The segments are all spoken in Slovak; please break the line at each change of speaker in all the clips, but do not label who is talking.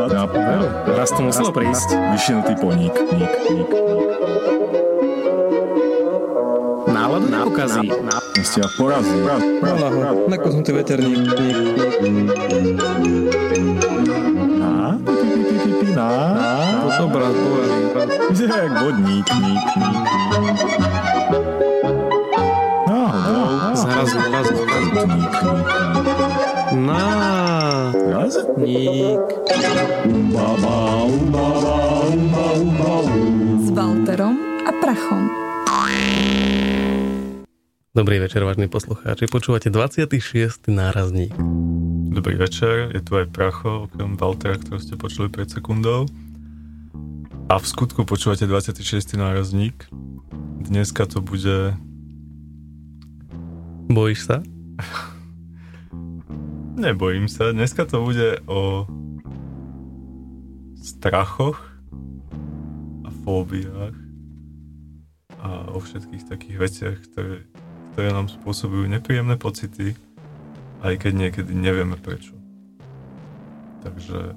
Raz to muselo prísť.
Vyšinutý poník.
Náladu neukazí.
Ste ja porazí.
Nakoznutý veterník. Dobrá, zbolený.
Vyzerá jak vodník.
Zrazu. Ník.
S Walterom a Prachom.
Dobrý večer, vážni poslucháči. Počúvate 26. nárazník.
Dobrý večer, je tu aj Pracho, okrem Waltera, ktorého ste počuli pred sekundou. A v skutku počúvate 26. nárazník. Dneska to bude...
Bojíš sa?
Nebojím sa. Dneska to bude o strachoch a fóbiách a o všetkých takých veciach, ktoré nám spôsobujú nepríjemné pocity, aj keď niekedy nevieme prečo. Takže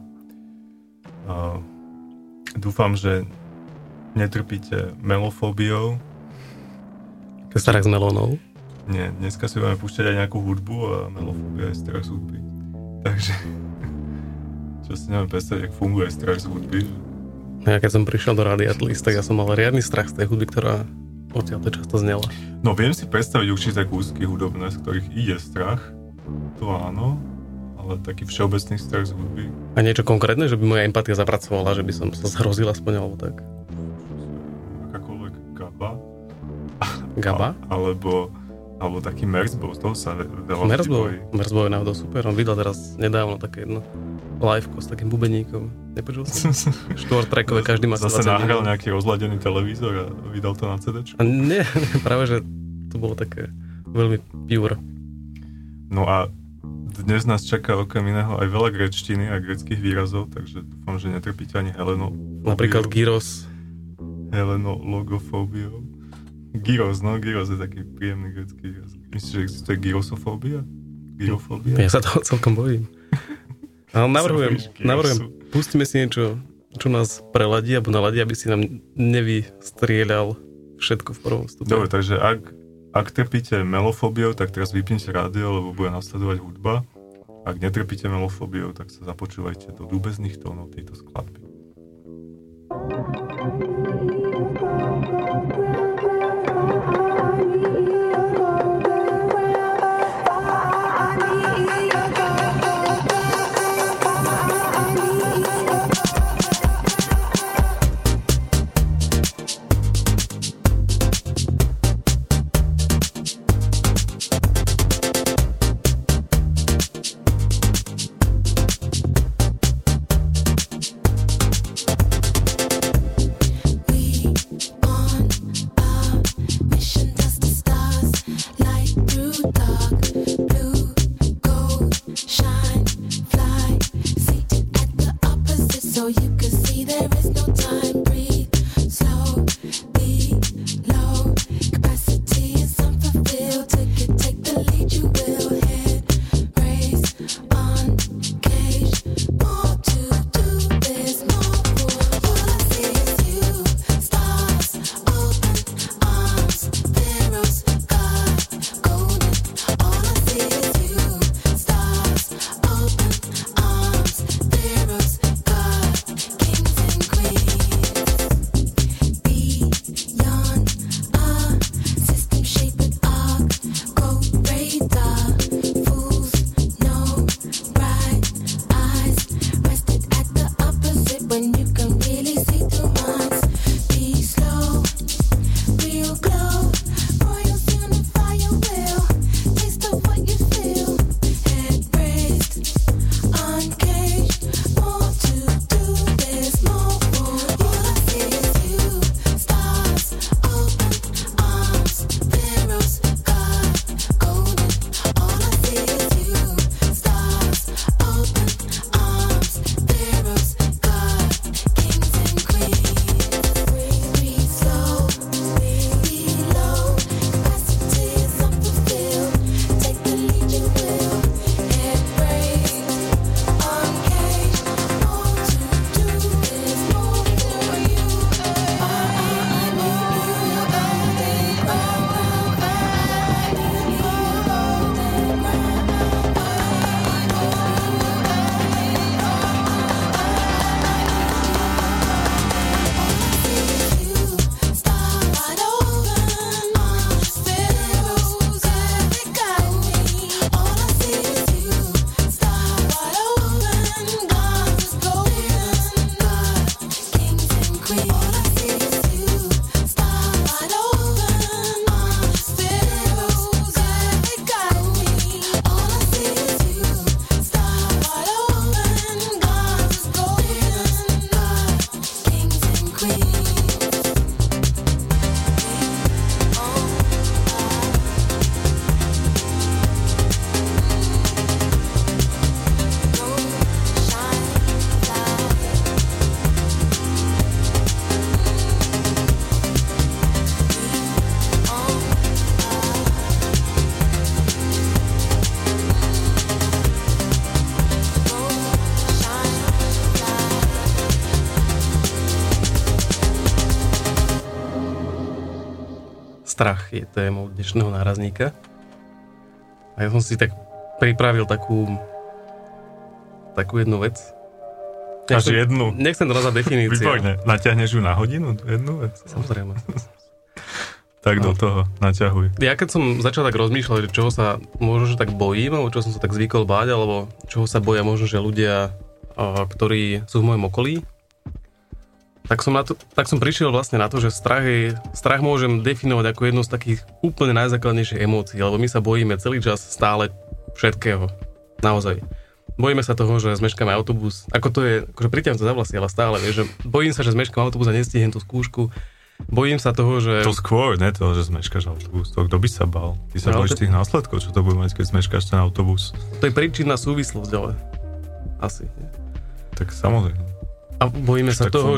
dúfam, že netrpíte melofóbiou.
Strach s melónou?
Nie, dneska si budeme púšťať aj nejakú hudbu a melofóbia je strach z hudby. Takže, čo si neviem predstaviť, jak funguje strach z hudby.
Ja keď som prišiel do Rádia Atlas, tak ja som mal riadny strach z tej hudby, ktorá odtiaľ to často znela.
No viem si predstaviť určité kúsky hudobné, z ktorých ide strach. To áno, ale taký všeobecný strach z hudby.
A niečo konkrétne, že by moja empatia zapracovala, že by som sa zhrozil aspoň, alebo tak?
Akákoľvek gaba.
Gaba?
Alebo taký Merzbow, z toho sa veľa
Merzbow je náhodou super, on vydal teraz nedávno také jedno liveko s takým bubeníkom. Nepočul som? Štvortrackové, každý má 20
Zase nahral nejaký rozladený televízor a vydal to na CD-čku?
A nie, práve, že to bolo také veľmi pure.
No a dnes nás čaká okrem iného aj veľa gréčtiny a gréckych výrazov, takže dúfam, že netrpíte ani helenofóbiou.
Napríklad gyros.
Helenologofóbiou. Gyros je taký príjemný grécky výraz. Myslíš, že existuje gyrosofóbia? Gyrofóbia?
Ja sa toho celkom bojím. Ale navrhujem, pustíme si niečo, čo nás preladí, alebo naladí, aby si nám nevystrieľal všetko v prvom stupe.
Dobre, takže ak trpíte melofóbiou, tak teraz vypnite rádio, lebo bude nasledovať hudba. Ak netrpíte melofóbiou, tak sa započúvajte do ľúbezných tónov tejto skladby.
strach je témou dnešného nárazníka. A ja som si tak pripravil takú jednu vec.
Až jednu?
Nechcem to nazvať definíciu.
Výborne. Natiahneš ju na hodinu? Jednu vec?
Samozrejme.
Tak do toho, naťahuj.
Ja keď som začal tak rozmýšľať, že čoho sa možno že tak bojím, alebo čo som sa tak zvykol báť, alebo čoho sa boja možno, že ľudia, ktorí sú v mojom okolí, tak som prišiel vlastne na to, že strach môžem definovať ako jednu z takých úplne najzákladnejších emócií, lebo my sa bojíme celý čas stále všetkého. Naozaj. Bojíme sa toho, že zmeškáme autobus. Ako to je, akože pritiaľam to za vlasy, ale stále, vieš, že bojím sa, že zmeškám autobus a nestihnem tú skúšku. Bojím sa toho, že...
To skôr, ne toho, že zmeškáš autobus. To kto by sa bal? Ty sa bojíš tých následkov, čo to bude mať, keď zmeškáš ten autobus.
To je príčinná súvislosť, ale asi. Nie?
Tak samozrejme.
A bojíme sa toho,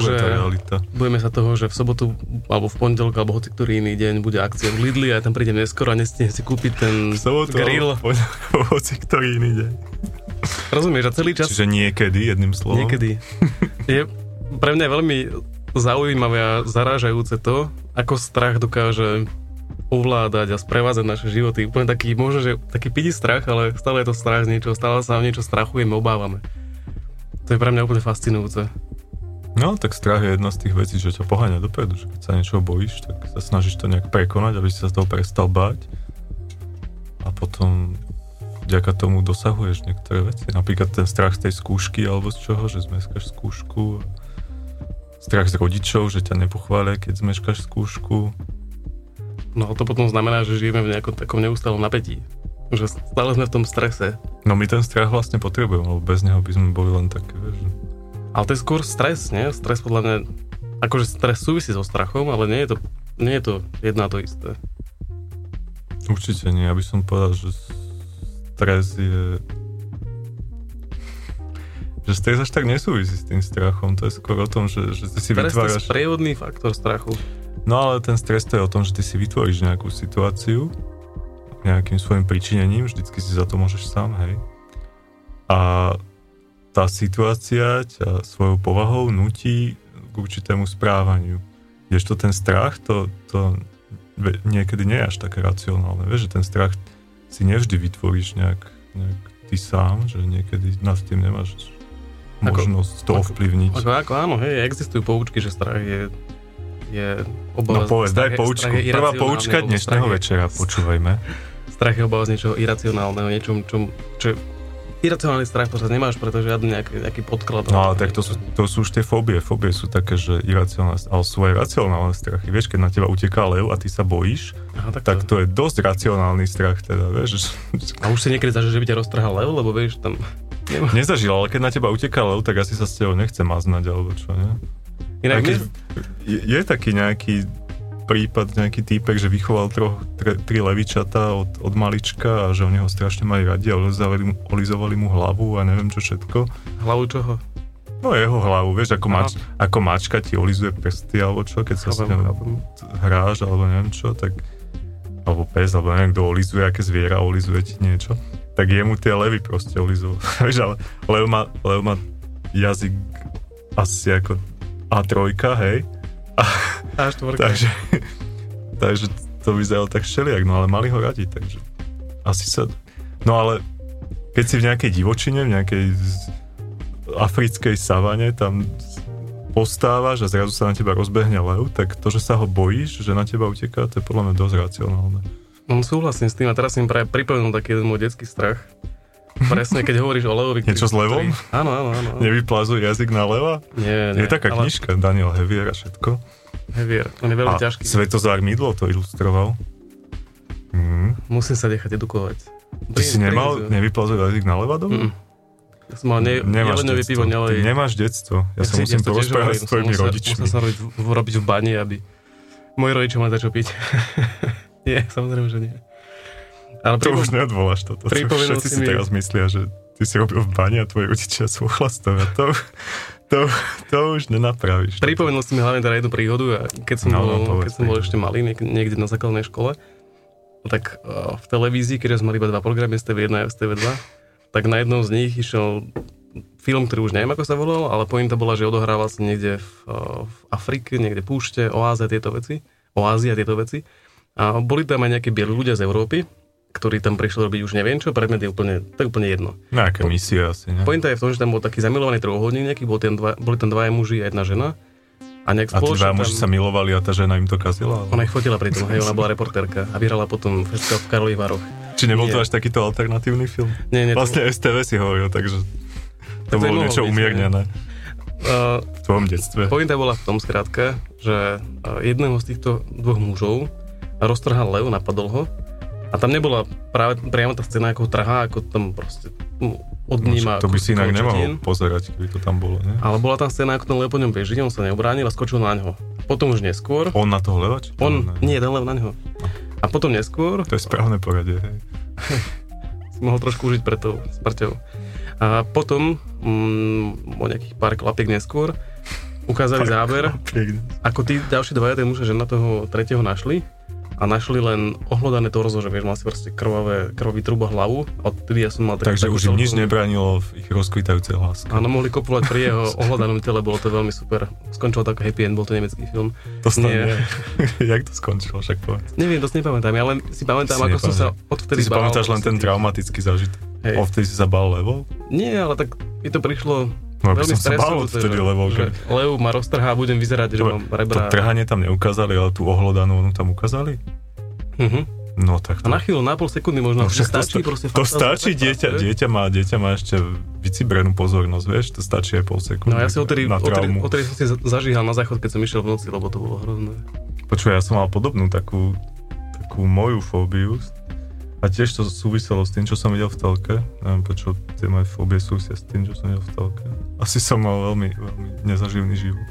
že v sobotu, alebo v pondelok, alebo hoci ktorý iný deň bude akcia v Lidli a ja tam prídem neskoro a nestihnem si kúpiť ten grill.
Hoci ktorý iný deň.
Rozumieš, a celý čas...
Čiže niekedy, jedným slovom.
Niekedy. Je pre mňa veľmi zaujímavé a zarážajúce to, ako strach dokáže ovládať a sprevádzať naše životy. Úplne taký, možno, že taký pidi strach, ale stále je to strach z niečoho, stále sa o niečo strachujeme, obávame. To je pre mňa úplne fascinujúce.
No, tak strach je jedna z tých vecí, že ťa poháňa dopredu, že keď sa niečoho bojíš, tak sa snažíš to nejak prekonať, aby si sa z toho prestal báť. A potom vďaka tomu dosahuješ niektoré veci. Napríklad ten strach z tej skúšky alebo z čoho, že zmeškáš skúšku. Strach z rodičov, že ťa nepochvália, keď zmeškáš skúšku.
No to potom znamená, že žijeme v nejakom takom neustálom napätí. Že stále sme v tom strese.
No my ten strach vlastne potrebujeme, lebo bez neho by sme boli len také, vieš.
Ale to je skôr stres, nie? Stres podľa mňa, akože stres súvisí so strachom, ale nie je to jedno a to isté.
Určite nie, ja by som povedal, že stres až tak nesúvisí s tým strachom, to je skôr o tom, že ty si vytváraš...
Stres je sprievodný faktor strachu.
No ale ten stres to je o tom, že ty si vytvoríš nejakú situáciu, nejakým svojim pričinením, vždycky si za to môžeš sám, hej. A tá situácia ťa svojou povahou nutí k určitému správaniu. Kdežto ten strach, to niekedy nie je až také racionálne. Vieš, že ten strach si nevždy vytvoríš nejak ty sám, že niekedy nad tým nemáš možnosť to ovplyvniť.
Ako áno, hej, existujú poučky, že strach je obava...
No povedz, daj poučku. Prvá poučka dnešného večera, počúvajme.
Strach je obava z niečoho iracionálneho, niečom, čo iracionálny strach to sa nemáš, pretože žiadny nejaký podklad.
No ale tak to sú už tie fóbie. Fóbie sú také, že iracionálne, ale sú aj racionálne strachy. Vieš, keď na teba uteká lev a ty sa bojíš, tak to je dosť racionálny strach teda, vieš.
A už si niekedy zažil, že by ťa roztrhal lev, lebo vieš, tam...
Nezažil, ale keď na teba uteká lev, tak asi sa s tebou nechce maznať, alebo čo, nie?
Inak
je taký nejaký prípad, nejaký týpek, že vychoval tri levičatá od malička a že oni ho strašne mali radi a olizovali mu hlavu a neviem čo všetko.
Hlavu čoho?
No jeho hlavu, vieš, ako mačka ti olizuje prsty alebo čo, keď sa s ňou hráš alebo neviem čo, tak alebo pes, alebo neviem kto olizuje, aké zviera olizuje ti niečo, tak jemu tie levy proste olizovali. Vieš, ale lev má jazyk asi ako A3, hej?
A4.
Takže to vyzeralo tak všelijak, no ale mali ho radi, takže asi sa... No ale keď si v nejakej divočine, v nejakej africkej savane tam postávaš a zrazu sa na teba rozbehne lev, tak to, že sa ho bojíš, že na teba uteká, to je podľa mňa dosť racionálne.
No súhlasím s tým a teraz si mi práve pripomenul taký jeden môj detský strach. Presne, keď hovoríš o levovi.
Niečo s levom?
Áno.
Nevyplazuje jazyk na leva?
Nie.
Je taká knižka, Daniel Hevier a všetko.
Hevier, on je veľmi ťažký.
Svetozár Mydlo to ilustroval.
Musím sa nechať edukovať.
Ty si nevyplazuje jazyk na leva doma?
Ja som mal jeleňové pivo, nelej.
Nemáš detstvo. Ja sa musím porozprávať s tvojimi rodičmi.
Musím sa robiť v bani, aby moji rodičia mali začo piť. Nie, samozrejme, že nie. Ale
to už neodvoláš toto. Všetci si teraz myslia, že ty si robil v bani a tvoji rodičia sú ochlastovia. To už nenapravíš.
Pripomenul si mi hlavne teda jednu príhodu a keď som bol ešte malý, niekde na základnej škole, tak v televízii, keďže sme mali iba dva programy, STV1 a STV2, tak na jednom z nich išiel film, ktorý už neviem, ako sa volal, ale pointa bola, že odohrával sa niekde v Afrike, niekde púšte, Oázia a tieto veci. A boli tam aj nejakí bieli ľudia z Európy, ktorí tam prišli robiť už neviem čo, predmet je úplne jedno.
Nejaká misia asi, ne?
Pointa je v tom, že tam bol taký zamilovaný trojuholník nejaký, boli tam dvaja muži a jedna žena. A
tí dva muži sa milovali a tá žena im to kazila?
Ona ich fotila pri tom, hej, ona bola reportérka a vyhrala potom festival v Karlových Varoch.
Či nebol to až takýto alternatívny film?
Nie,
vlastne STV si hovoril, takže to bolo niečo umiernené. V tvojom detstve.
Pointa bola v tom skrátka, že jedného z týchto dvoch mužov roztrhal lev, napadol ho a tam nebola práve priamo tá scéna, ako ho trhá, ako tam proste odníma.
To by si inak nemohol pozerať, keby to tam bolo, ne?
Ale bola tam scéna, ako ten lev po ňom beží, on sa neobránil a skočil na ňo. Potom už neskôr...
On na toho leva?
Nie, ten lev na ňo. A potom neskôr...
To je správne poradie, hej.
Si mohol trošku užiť pre tou smrťou. A potom, o nejakých pár klapiek neskôr, ukázali záber, ako tí ďalší dvaja, ten muž a žena toho tretieho našli a našli len ohlodané torzo, že vieš, mal si proste krvavý trubo hlavu a odtedy ja som mal
takže už im nič nebránilo v ich rozkvitajúcej láske.
Áno, mohli kopulovať pri jeho ohlodanom tele, bolo to veľmi super. Skončilo to ako happy end, bol to nemecký film.
To nie. Jak to skončilo, však povedz.
Neviem, to si nepamätám, ja len si pamätám, ako som sa odvtedy
bál. Ty si pamätáš len ten traumatický zážitok. Odvtedy si sa bál levou?
Nie, ale tak mi to prišlo
veľmi stresujúce, že
lev ma roztrhá a budem vyzerať, že mám rebra.
To trhanie tam neukázali, ale tú ohlodanú onu tam ukázali? No tak
A
to...
na chvíľu, na pol sekundy možno, že stačí proste...
To stačí, dieťa má ešte vycibrenú pozornosť, vieš, to stačí aj pol sekundy.
No ja si odtedy som si zažíhal na záchod, keď som išiel v noci, lebo to bolo hrozné.
Počuj, ja som mal podobnú takú moju fóbiu a tiež to súviselo s tým, čo som videl v telke. Neviem, prečo tie moje fóbie súvisia s tým, čo som videl v telke. Asi som mal veľmi, veľmi nezaživný život.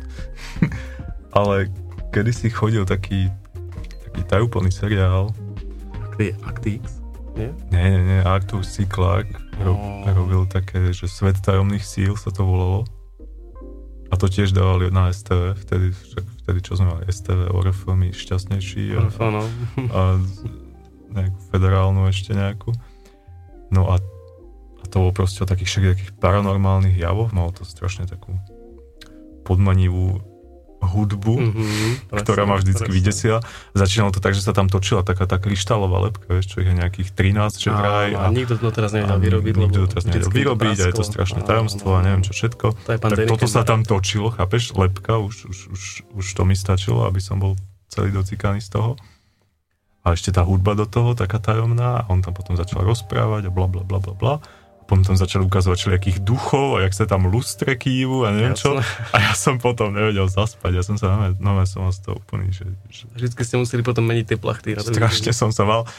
Ale kedysi chodil taký tajúplný seriál.
Act X? Nie?
Nie. Arthur C. Clarke robil také, že Svet tajomných síl sa to volalo. A to tiež dávali na STV. Vtedy čo sme mali STV, ORF my šťastnejší. A nejakú federálnu ešte nejakú. No a to bolo proste o takých všelijakých paranormálnych javoch. Malo to strašne takú podmanivú hudbu, ktorá ma vždycky vydesila. Začínalo to tak, že sa tam točila taká tá kryštálová lebka, vieš, čo ich je nejakých 13, že vraj.
A nikto to teraz nevedel vyrobiť.
Nikto to teraz nevedel vyrobiť a je to strašné tajomstvo a neviem čo všetko. Tak toto sa tam točilo, chápeš, lebka, už to mi stačilo, aby som bol celý docikaný z toho. A ešte tá hudba do toho, taká tajomná, a on tam potom začal rozprávať a blablabla. Potom tam začali ukazovať všelijakých duchov a jak sa tam lustre kývu a neviem čo. A ja som potom nevedel zaspať. Ja som sa som mal z toho úplný, že...
Vždycky ste museli potom meniť tie plachty.
Strašne som sa mal...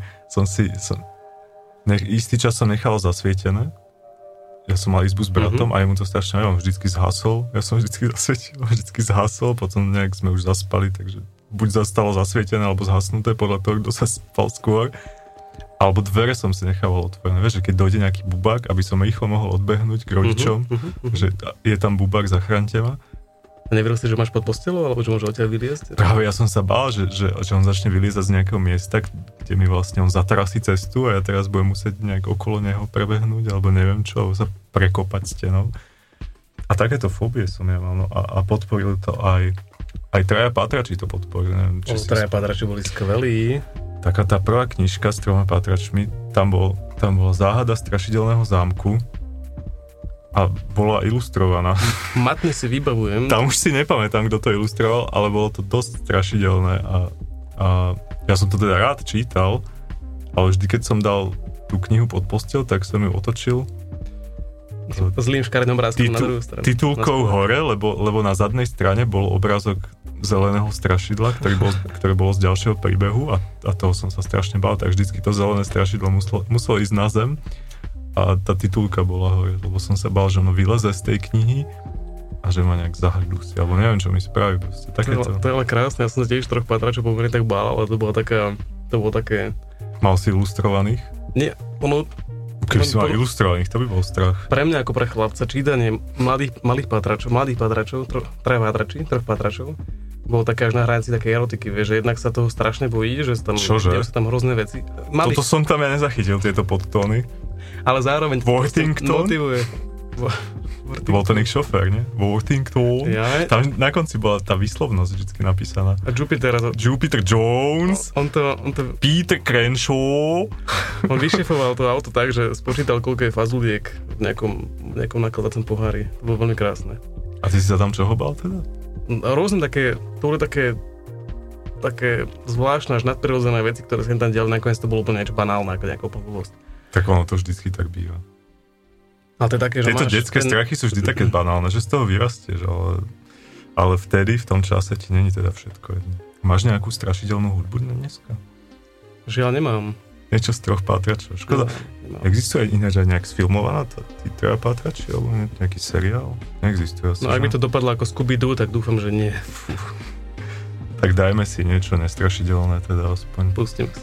istý čas som nechal zasvietené. Ja som mal izbu s bratom a jemu to strašne neviem, vždycky zhasol. Ja som vždycky zasvietil, vždycky zhasol, potom nejak sme už zaspali, takže buď zastalo zasvietené, alebo zhasnuté podľa toho, kto sa spal skôr. Alebo dvere som si nechával otvorené. Vieš, že keď dojde nejaký bubák, aby som rýchlo mohol odbehnúť k rodičom, že je tam bubák, zachránte ma.
A nevedel si, že máš pod postelou, alebo že môže odtiaľ vyliezť?
Práve ja som sa bál, že on začne vyliezať z nejakého miesta, kde mi vlastne on zatrasí cestu a ja teraz budem musieť nejak okolo neho prebehnúť, alebo neviem čo, alebo sa prekopať stenou. A takéto fóbie som ja mal. No a podporil to aj Traja pátrači to podporili.
Traja pátrači boli skvelí.
Taká tá prvá knižka s 3 pátračmi, tam bola záhada strašidelného zámku a bola ilustrovaná.
Matne si vybavujem.
Tam už si nepamätám, kto to ilustroval, ale bolo to dosť strašidelné a ja som to teda rád čítal, ale vždy, keď som dal tú knihu pod posteľ, tak som ju otočil
zlým škaredným obrázkom na druhú stranu.
Titulkou hore, lebo na zadnej strane bol obrázok zeleného strašidla, ktoré bolo z ďalšieho príbehu a toho som sa strašne bál, tak vždycky to zelené strašidlo muselo ísť na zem a tá titulka bola hore, lebo som sa bál, že ono vyleze z tej knihy a že ma nejak zahľadúsi, alebo neviem, čo mi spraví proste.
To je ale krásne, ja som sa tiež 3 pátračov pomerne tak bál, ale to bolo také...
Mal si ilustrovaných?
Nie,
keby si mal ilustrovaných, to by bol strach.
Pre mňa ako pre chlapca čítanie mladých pátračov, 3 pátračov, bolo také až na hranici také erotiky, vieš, že jednak sa toho strašne bojí, že dejú sa tam hrozné veci.
Toto som tam ja nezachytil, tieto podtóny.
Ale zároveň
Worthington?
motivuje.
To bol ten ich šofér, nie? Worthington.
Ja.
Tam na konci bola tá výslovnosť vždycky napísaná.
A Jupiter
Jones,
on to
Peter Crenshaw.
on vyšefoval to auto tak, že spočítal, koľko je fazuliek v nejakom nakladacom pohári. To bolo veľmi krásne.
A ty si sa tam čoho bál teda?
Rôzne také, to boli také zvláštne až nadprirodzené veci, ktoré sa tam diali, nakoniec to bolo úplne niečo banálne, ako nejaká popovosť.
Tak ono to vždycky tak býva.
Ale to je také, že
tieto detské strachy sú vždy také banálne, že z toho vyrastieš, ale vtedy, v tom čase ti není teda všetko jedno. Máš nejakú strašidelnú hudbu dneska?
Žiaľ, nemám.
Niečo z 3 pátračov. Škoda.
Nemám.
Existuje ináč aj nejak sfilmovaná tí 3 pátrači, alebo nejaký seriál? Neexistuje asi.
No ak by to dopadlo ako Scooby-Doo, tak dúfam, že nie.
Tak dajme si niečo nestrašidelné teda aspoň.
Pustím si.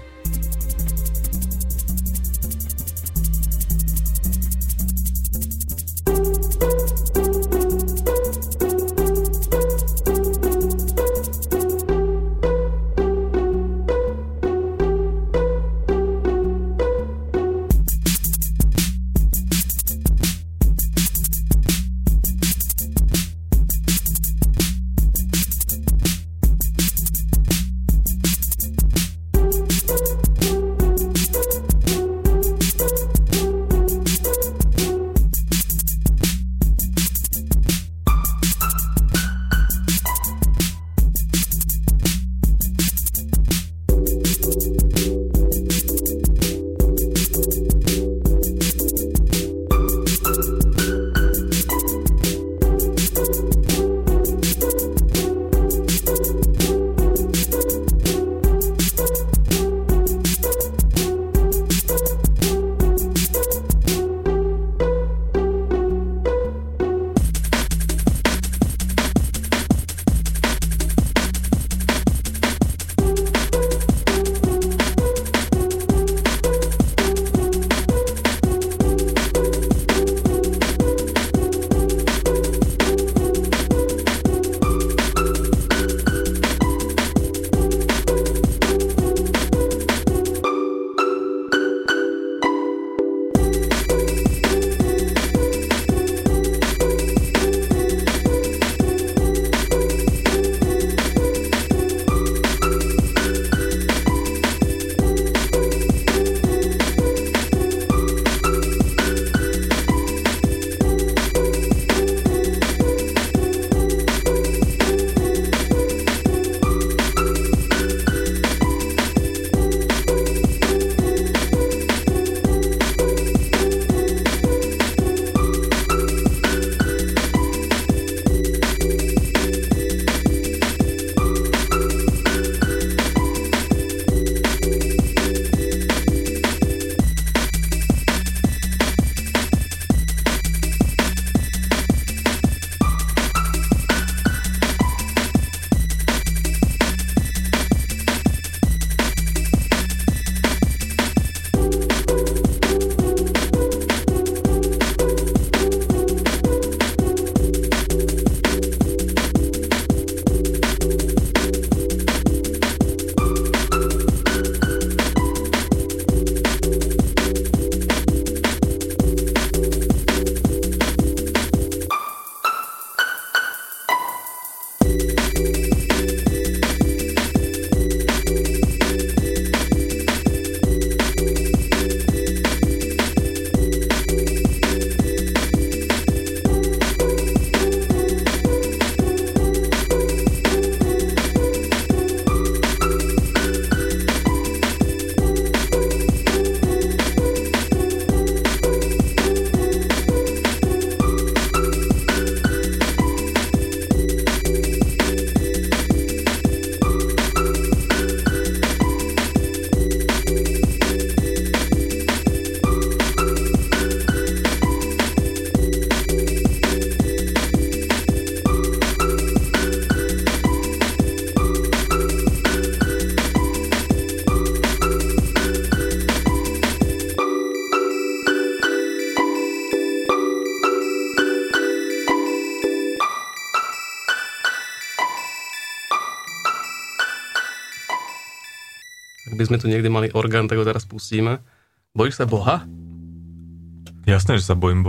Ak by sme tu niekde mali orgán, tak ho teraz pustíme. Bojíš sa Boha?
Jasné, že sa bojím Boha.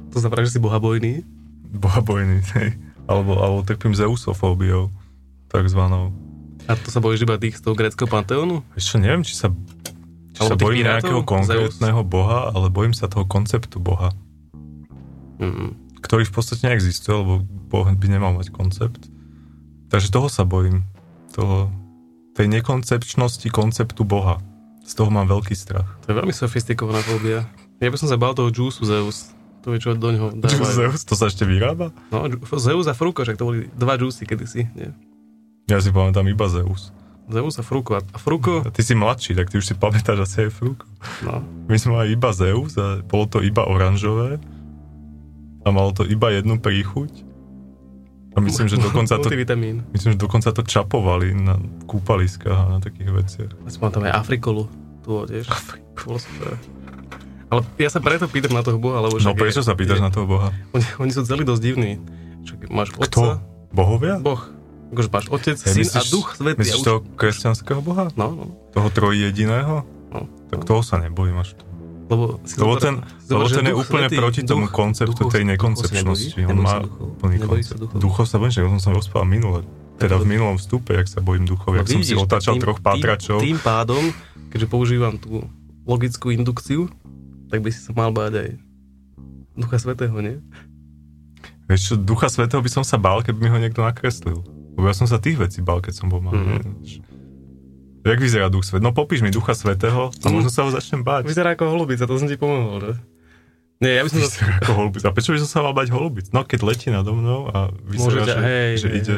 To znamená, že si bohabojný?
Bohabojný, hej. Alebo trpím zeusofóbiou, takzvanou.
A to sa bojíš iba tých z toho gréckeho panteónu?
Ešte neviem, či sa bojím nejakého konkrétneho boha, ale bojím sa toho konceptu boha. Ktorý v podstate neexistuje, lebo boh by nemal mať koncept. Takže toho sa bojím. Tej nekoncepčnosti konceptu boha. Z toho mám veľký strach.
To je veľmi sofistikovaná fóbia. Ja by som sa bál toho Juicu Zeus. To je čo do ňoho dávajú.
Juice Zeus? To sa ešte vyrába?
No, Zeus a Fruko, však to boli 2 Juicy kedysi, nie?
Ja si pamätám iba Zeus.
Zeus a Fruko. A Fruko...
A ty si mladší, tak ty už si pamätáš asi aj Fruko.
No.
My sme mali iba Zeus a bolo to iba oranžové a malo to iba jednu príchuť. A myslím, že dokonca to čapovali na kúpaliskách a na takých veciach.
Ja si pamätám aj Afrikolu. Tu tiež. Bolo super. Ale ja sa preto pýtam na toho boha, lebo...
No prečo sa pýtaš na toho boha?
Oni sú celí dosť divní. Máš otca...
Kto? Bohovia?
Boh. Akože máš otec, syn a duch svätý.
Myslíš toho kresťanského boha?
No.
Toho trojjediného?
No.
Tak toho sa nebojím až to.
Lebo
ten je úplne proti tomu konceptu tej nekoncepčnosti. On má plný koncept. Duchov sa bojím, že som rozprával minule. Teda v minulom vstupe, jak sa bojím duchov, jak som si otáčal 3 pátračov.
Tým pádom, keďže používam tú logickú indukciu, tak by si sa mal báť aj Ducha Svätého, nie?
Vieš čo, Ducha Svätého by som sa bál, keby mi ho niekto nakreslil. Lebo ja som sa tých vecí bál, keď som bol malý. Jak vyzerá Duch Svätý? No popíš mi Ducha Svätého a možno sa ho začnem báť.
Vyzerá ako holubica, to som ti pomohol, že? Nie, ja by som
vyzerá ako holubica. A prečo by som sa mal báť holubic? No keď letí nado mnou a vyzerá, že ide...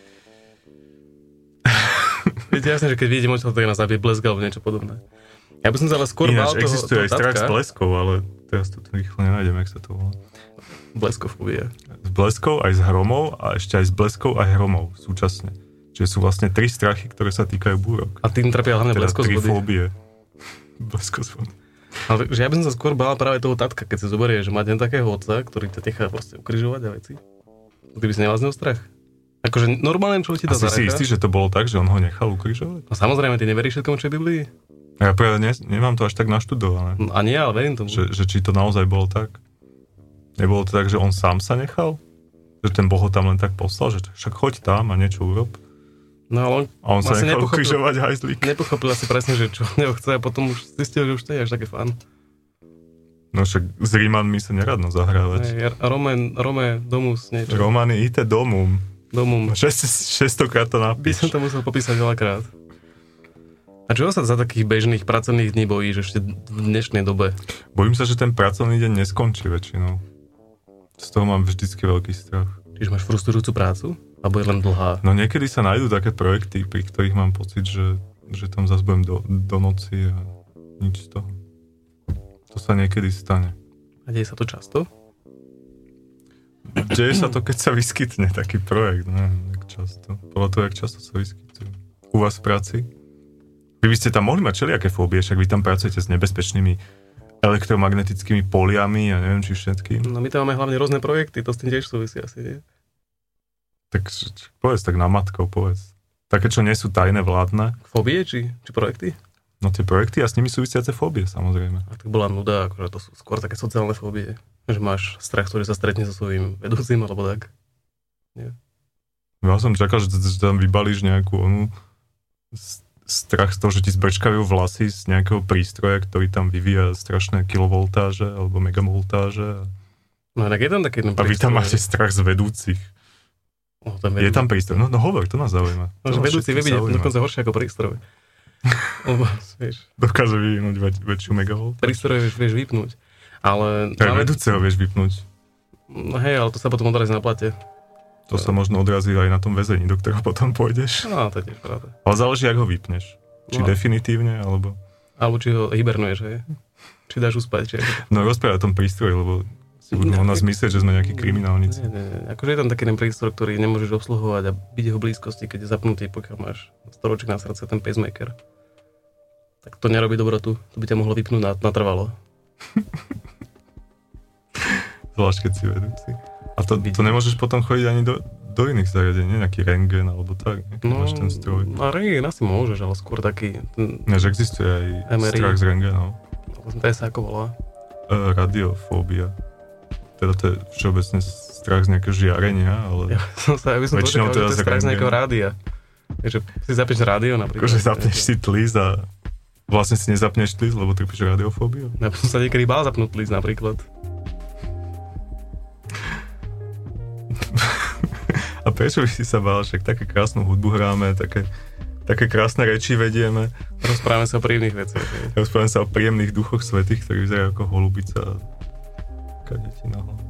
Viete, jasne, že keď vidím odtiaľ, tak nás zabije blesk alebo niečo podobné. Ja by som sa ale skôr bál toho
existuje aj strach z bleskov, ale teraz to rýchlo nenájdem, jak sa to volá.
Bleskofóbia.
Z bleskov, aj z hromov a ešte aj z bleskov a hromov súčasne. Čiže sú vlastne 3 strachy, ktoré sa týkajú búrok.
A tým trpia hlavne bleskov z vody.
3 fóbie. Bleskov z vody.
Ale že ja by som sa skôr bál práve toho tatka, keď si zoberie, že má den takého otca, ktorý ťa nechá vlastne ukrižovať a veci. Ty by si nemal z neho strach. Akože normálne človek ti to zarecha.
A si istý, že to bolo tak, že on ho nechal ukrižovať?
No samozrejme, ty neveríš všetkomu, čo je v Biblii?
Ja práve nemám to až tak naštudované.
A nie, ale verím tomu.
Že či to naozaj bolo tak? Nebolo to tak, že on sám sa nechal? Že ten Boh ho tam len tak poslal, že však choď tam a niečo urob?
No ale
on sa nechal ukrižovať hajzlík.
Nepochopil asi presne, že čo neho chce a potom už zistil, že už to je až také fán.
No však s Rímanmi sa neradno zahrávať.
Rome domus niečo.
Romani ite domum. 600 krát to napíš.
By som to musel popísať veľakrát. A čoho sa za takých bežných pracovných dní bojíš ešte v dnešnej dobe?
Bojím sa, že ten pracovný deň neskončí väčšinou. Z toho mám vždycky veľký strach.
Čiže máš frustrujúcu prácu? Alebo je len dlhá?
No niekedy sa nájdú také projekty, pri ktorých mám pocit, že tam zase budem do noci a nič z toho. To sa niekedy stane.
A deje sa to často?
Deje sa to, keď sa vyskytne taký projekt. Neviem, jak často. Podľa toho, jak často sa vyskytuje. U vás v práci? Vy by ste tam mohli mať všelijaké fóbie, však vy tam pracujete s nebezpečnými elektromagnetickými poliami a neviem, či všetkým.
No my tam máme hlavne rôzne projekty, to s tým tiež súvisí asi, nie?
Tak povedz tak na matkou, povedz. Také, čo nie sú tajné, vládne.
Fóbie, či projekty?
No tie projekty a s nimi súvisiace fóbie, samozrejme.
A tak bola nuda, akože to sú skôr také sociálne fóbie. Že máš strach, ktorý sa stretne so svojím vedúcim, alebo tak. Nie?
Ja som čakal, že tam vybalíš nejakú strach z toho, že ti zbrčkajú vlasy z nejakého prístroja, ktorý tam vyvíja strašné kilovoltáže alebo megavoltáže.
No tak je tam taký jeden
prístroj. A vy tam máte strach z vedúcich. Je tam prístroj. No hovor, to nás zaujíma.
No, vedúci vie byť dokonca horšie ako prístroj.
Dokáže vyvinúť väčšiu megavoltáž.
Prístroj vieš vypnúť. Ale
vedúceho vieš vypnúť.
No hej, ale to sa potom odrazí na plate.
To sa možno odrazí aj na tom väzení, do ktorého potom pôjdeš.
No, to je tiež pravda.
Ale záleží, ako ho vypneš. Či definitívne, alebo...
Alebo či ho hibernuješ, hej? Či dáš uspať, či...
No rozprávať o tom prístroji, lebo si budú o nás myslieť, že sme nejakí kriminálnici.
Nie. Akože je tam taký ten prístroj, ktorý nemôžeš obsluhovať a byť jeho blízkosti, keď je zapnutý, pokiaľ máš storočík na srdce, ten pacemaker. Tak to nerobí dobrotu. To by ťa mohlo vypnúť natrvalo.
Zvlášť, keď si vedúci. A to nemôžeš potom chodiť ani do iných zariadení, nejaký rentgen alebo tak, máš ten stroj.
No rentgen asi môžeš, ale skôr taký...
Než existuje aj MRI. Strach z rentgenov.
To sa ako volá?
Radiofóbia. teda to je všeobecne strach z nejakého žiarenia, ale
Ja by som
väčšinou
počakal, že to je strach z
rengen.
nejakého rádia. Takže si zapneš rádio napríklad.
Akože zapneš si tlís a vlastne si nezapneš tlís, lebo trpíš radiofóbiu.
Ja by som sa niekedy bál zapnúť tlís napríklad.
A prečo by si sa bál? Však také krásnu hudbu hráme, také krásne reči vedieme.
Rozprávame sa o príjemných veciach.
Rozprávame sa o príjemných duchoch svätých, ktorí vyzerajú ako holubica a kadeti na hlavu.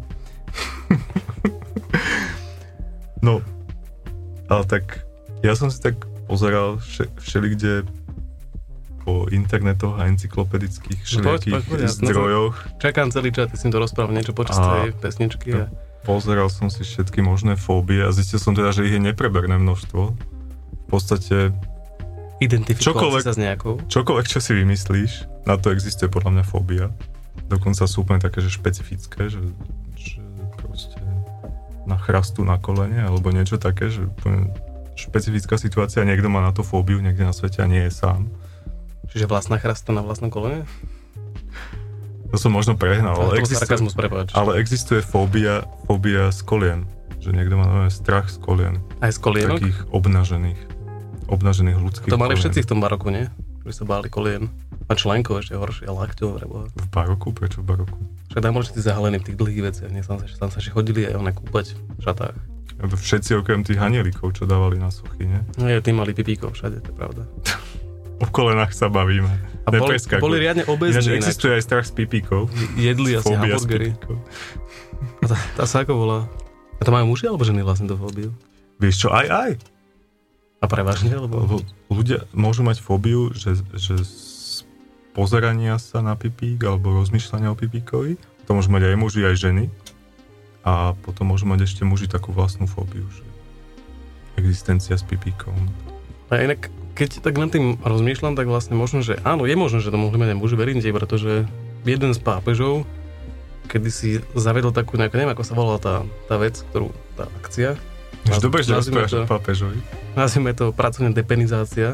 No, ale tak ja som si tak pozeral všelikde po internetoch a encyklopedických všelijakých zdrojoch.
Čakám celý čas, ty si to rozprával niečo počas tej pesničky. A...
Pozeral som si všetky možné fóbie a zistil som teda, že ich je nepreberné množstvo. V podstate
identifikovať sa s nejakou.
Čokoľvek, čo si vymyslíš, na to existuje podľa mňa fóbia. Dokonca sú úplne také, že špecifické, že proste na chrastu na kolene, alebo niečo také, že úplne špecifická situácia, niekto má na to fóbiu niekde na svete a nie je sám. Čiže
vlastná chrasta na vlastnom kolene?
To som možno prehnal,
ale
existuje fóbia z kolien. Že niekto má strach z kolien.
Aj z kolienok?
Takých obnažených ľudských kolien.
To mali všetci v tom baroku, nie? Že sa báli kolien. A členkov ešte horšie, a lakťov, reboha.
V baroku? Prečo v baroku?
Však tam boli všetci zahalení v tých dlhých veciach. Tam sa chodili aj kúpať v šatách.
Všetci okrem tých hanielikov, čo dávali na sochy, nie?
No tí mali pipíkov všade, to je pravda.
O kolenách sa bavíme.
A boli riadne obezní.
Ináč existuje aj strach z pipíkov.
Jedli asi hamburgery. A tá sa ako volá? A to majú muži alebo ženy vlastne tú fóbiu?
Vieš čo, aj.
A prevažne? Lebo
ľudia môžu mať fóbiu, že z pozerania sa na pipík alebo rozmýšľania o pipíkovi. To môžu mať aj muži, aj ženy. A potom môžu mať ešte muži takú vlastnú fóbiu, že existencia s pipíkom.
A inak, keď tak nad tým rozmýšľam, tak vlastne možno, že áno, je možné, že to mohli mať aj muži, verím ti, pretože jeden z pápežov kedy si zavedol takú, neviem ako sa volala tá vec, tá akcia.
Dobre, že rozprávaš o pápežovi.
Nazvime to pracovne depenizácia.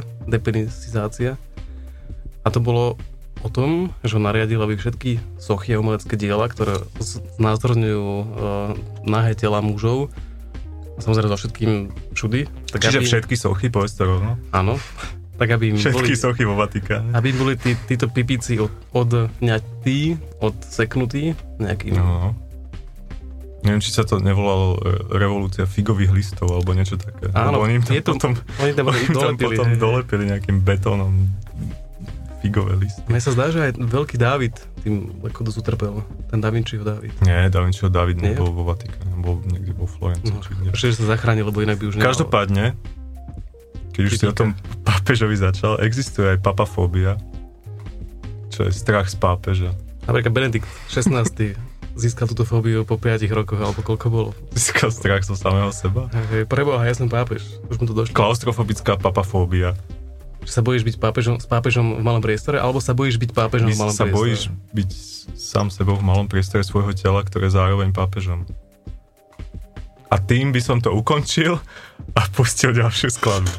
A to bolo o tom, že on nariadil, aby všetky sochy a umelecké diela, ktoré znázorňujú nahé tela mužov, a samozrejme so všetkým všudy.
Čiže všetky sochy, povedz to rovno.
Áno. Tak aby im
všetky sochy vo Vatikáne.
Aby boli títo pipíci odňatí, odseknutí nejakým...
No. Neviem, či sa to nevolalo revolúcia figových listov, alebo niečo také.
Áno,
oni
tam
potom dolepili nejakým betónom figové listy.
Mne sa zdá, že aj veľký Dávid tým ako dosť utrpel. Ten Da Vinciho Dávid.
Nie, Da Vinciho Dávid nebol vo Vatikáne, bol niekde vo Florencii.
No, že sa zachránil, lebo inak by už nemal.
Každopádne, keď už si o tom pápežovi začal, existuje aj papafóbia, čo je strach z pápeža.
Napríklad Benedikt XVI získal túto fóbiu po 5 rokoch, alebo koľko bolo.
Získal strach zo samého seba?
Preboha, ja som pápež. Už mu to došlo.
Klaustrofobická papafóbia.
Že sa bojíš byť s pápežom v malom priestore, alebo sa bojíš byť pápežom v malom priestore?
Sa bojíš byť sám sebou v malom priestore svojho tela, ktoré je zároveň pápežom. A tým by som to ukončil a pustil ďalšiu skladbu.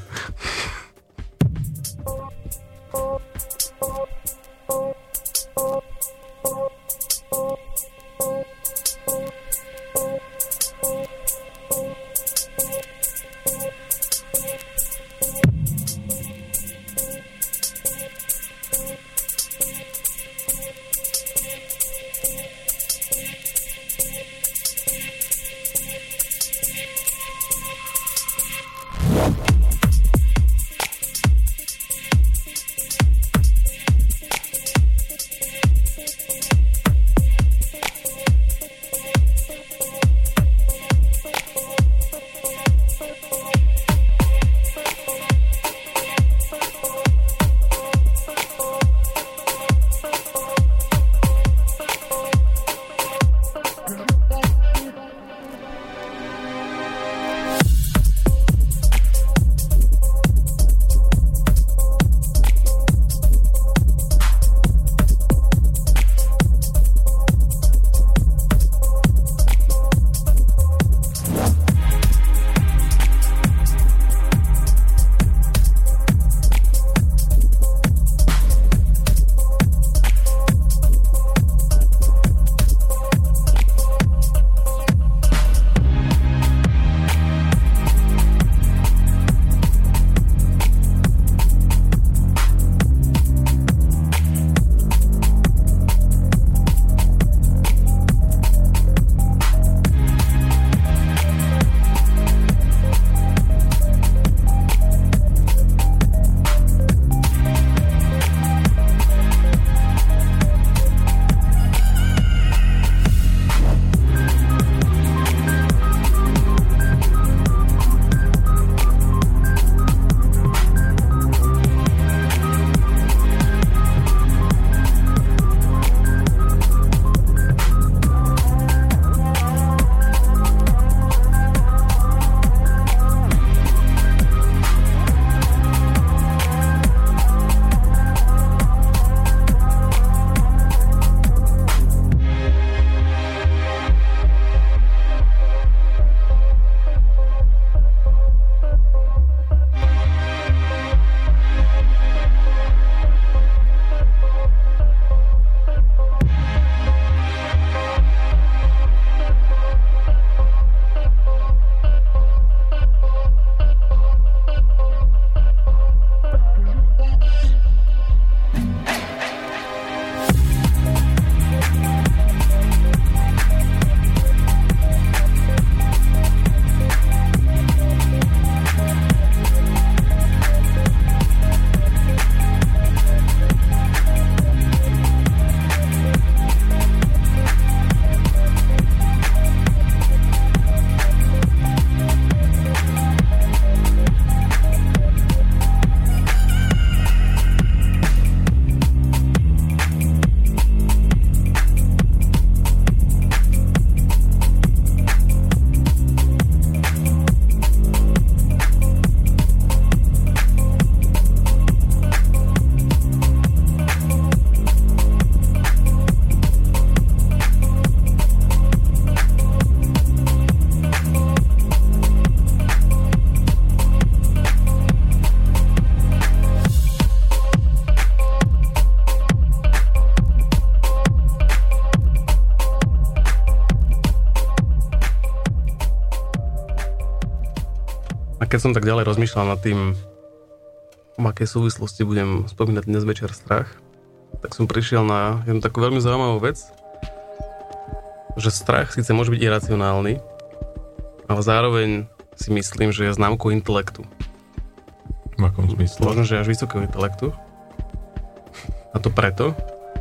keď som tak ďalej rozmýšľal nad tým, v akej súvislosti budem spomínať dnes večer strach, tak som prišiel na jednu takú veľmi zaujímavú vec, že strach síce môže byť iracionálny, ale zároveň si myslím, že je známkou intelektu.
V akom zmysle?
Možno, že až vysokého intelektu. A to preto,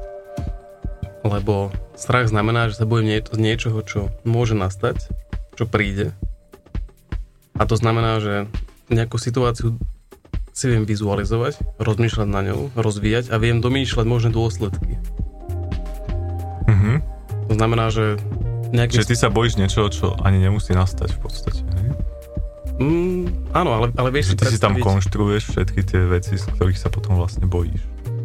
lebo strach znamená, že sa bojím z niečoho, čo môže nastať, čo príde. A to znamená, že nejakú situáciu si viem vizualizovať, rozmýšľať na ňou, rozvíjať a viem domýšľať možné dôsledky.
Mhm.
To znamená, že
Čiže ty sa bojíš niečoho, čo ani nemusí nastať v podstate, hej?
Áno, ale vieš si
ty si tam
predstaviť...
konštruuješ všetky tie veci, z ktorých sa potom vlastne bojíš.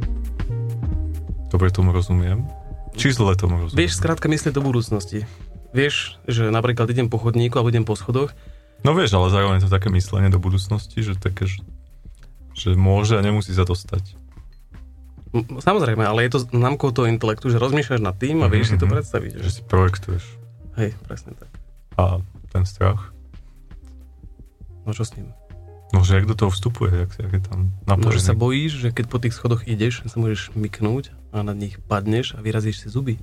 Dobre tomu rozumiem? Či zle tomu rozumiem?
Vieš skrátka myslieť do budúcnosti. Vieš, že napríklad idem po chodníku a idem po schodoch.
No vieš, ale zároveň je to také myslenie do budúcnosti, že také, že môže a nemusí sa to stať.
Samozrejme, ale je to známkou toho intelektu, že rozmýšľaš nad tým a vieš si to predstaviť.
Že si projektuješ.
Hej, presne tak.
A ten strach?
No čo s ním?
No, že jak do toho vstupuje, jak je tam napojený.
No, že sa bojíš, že keď po tých schodoch ideš, sa môžeš myknúť a na nich padneš a vyrazíš si zuby.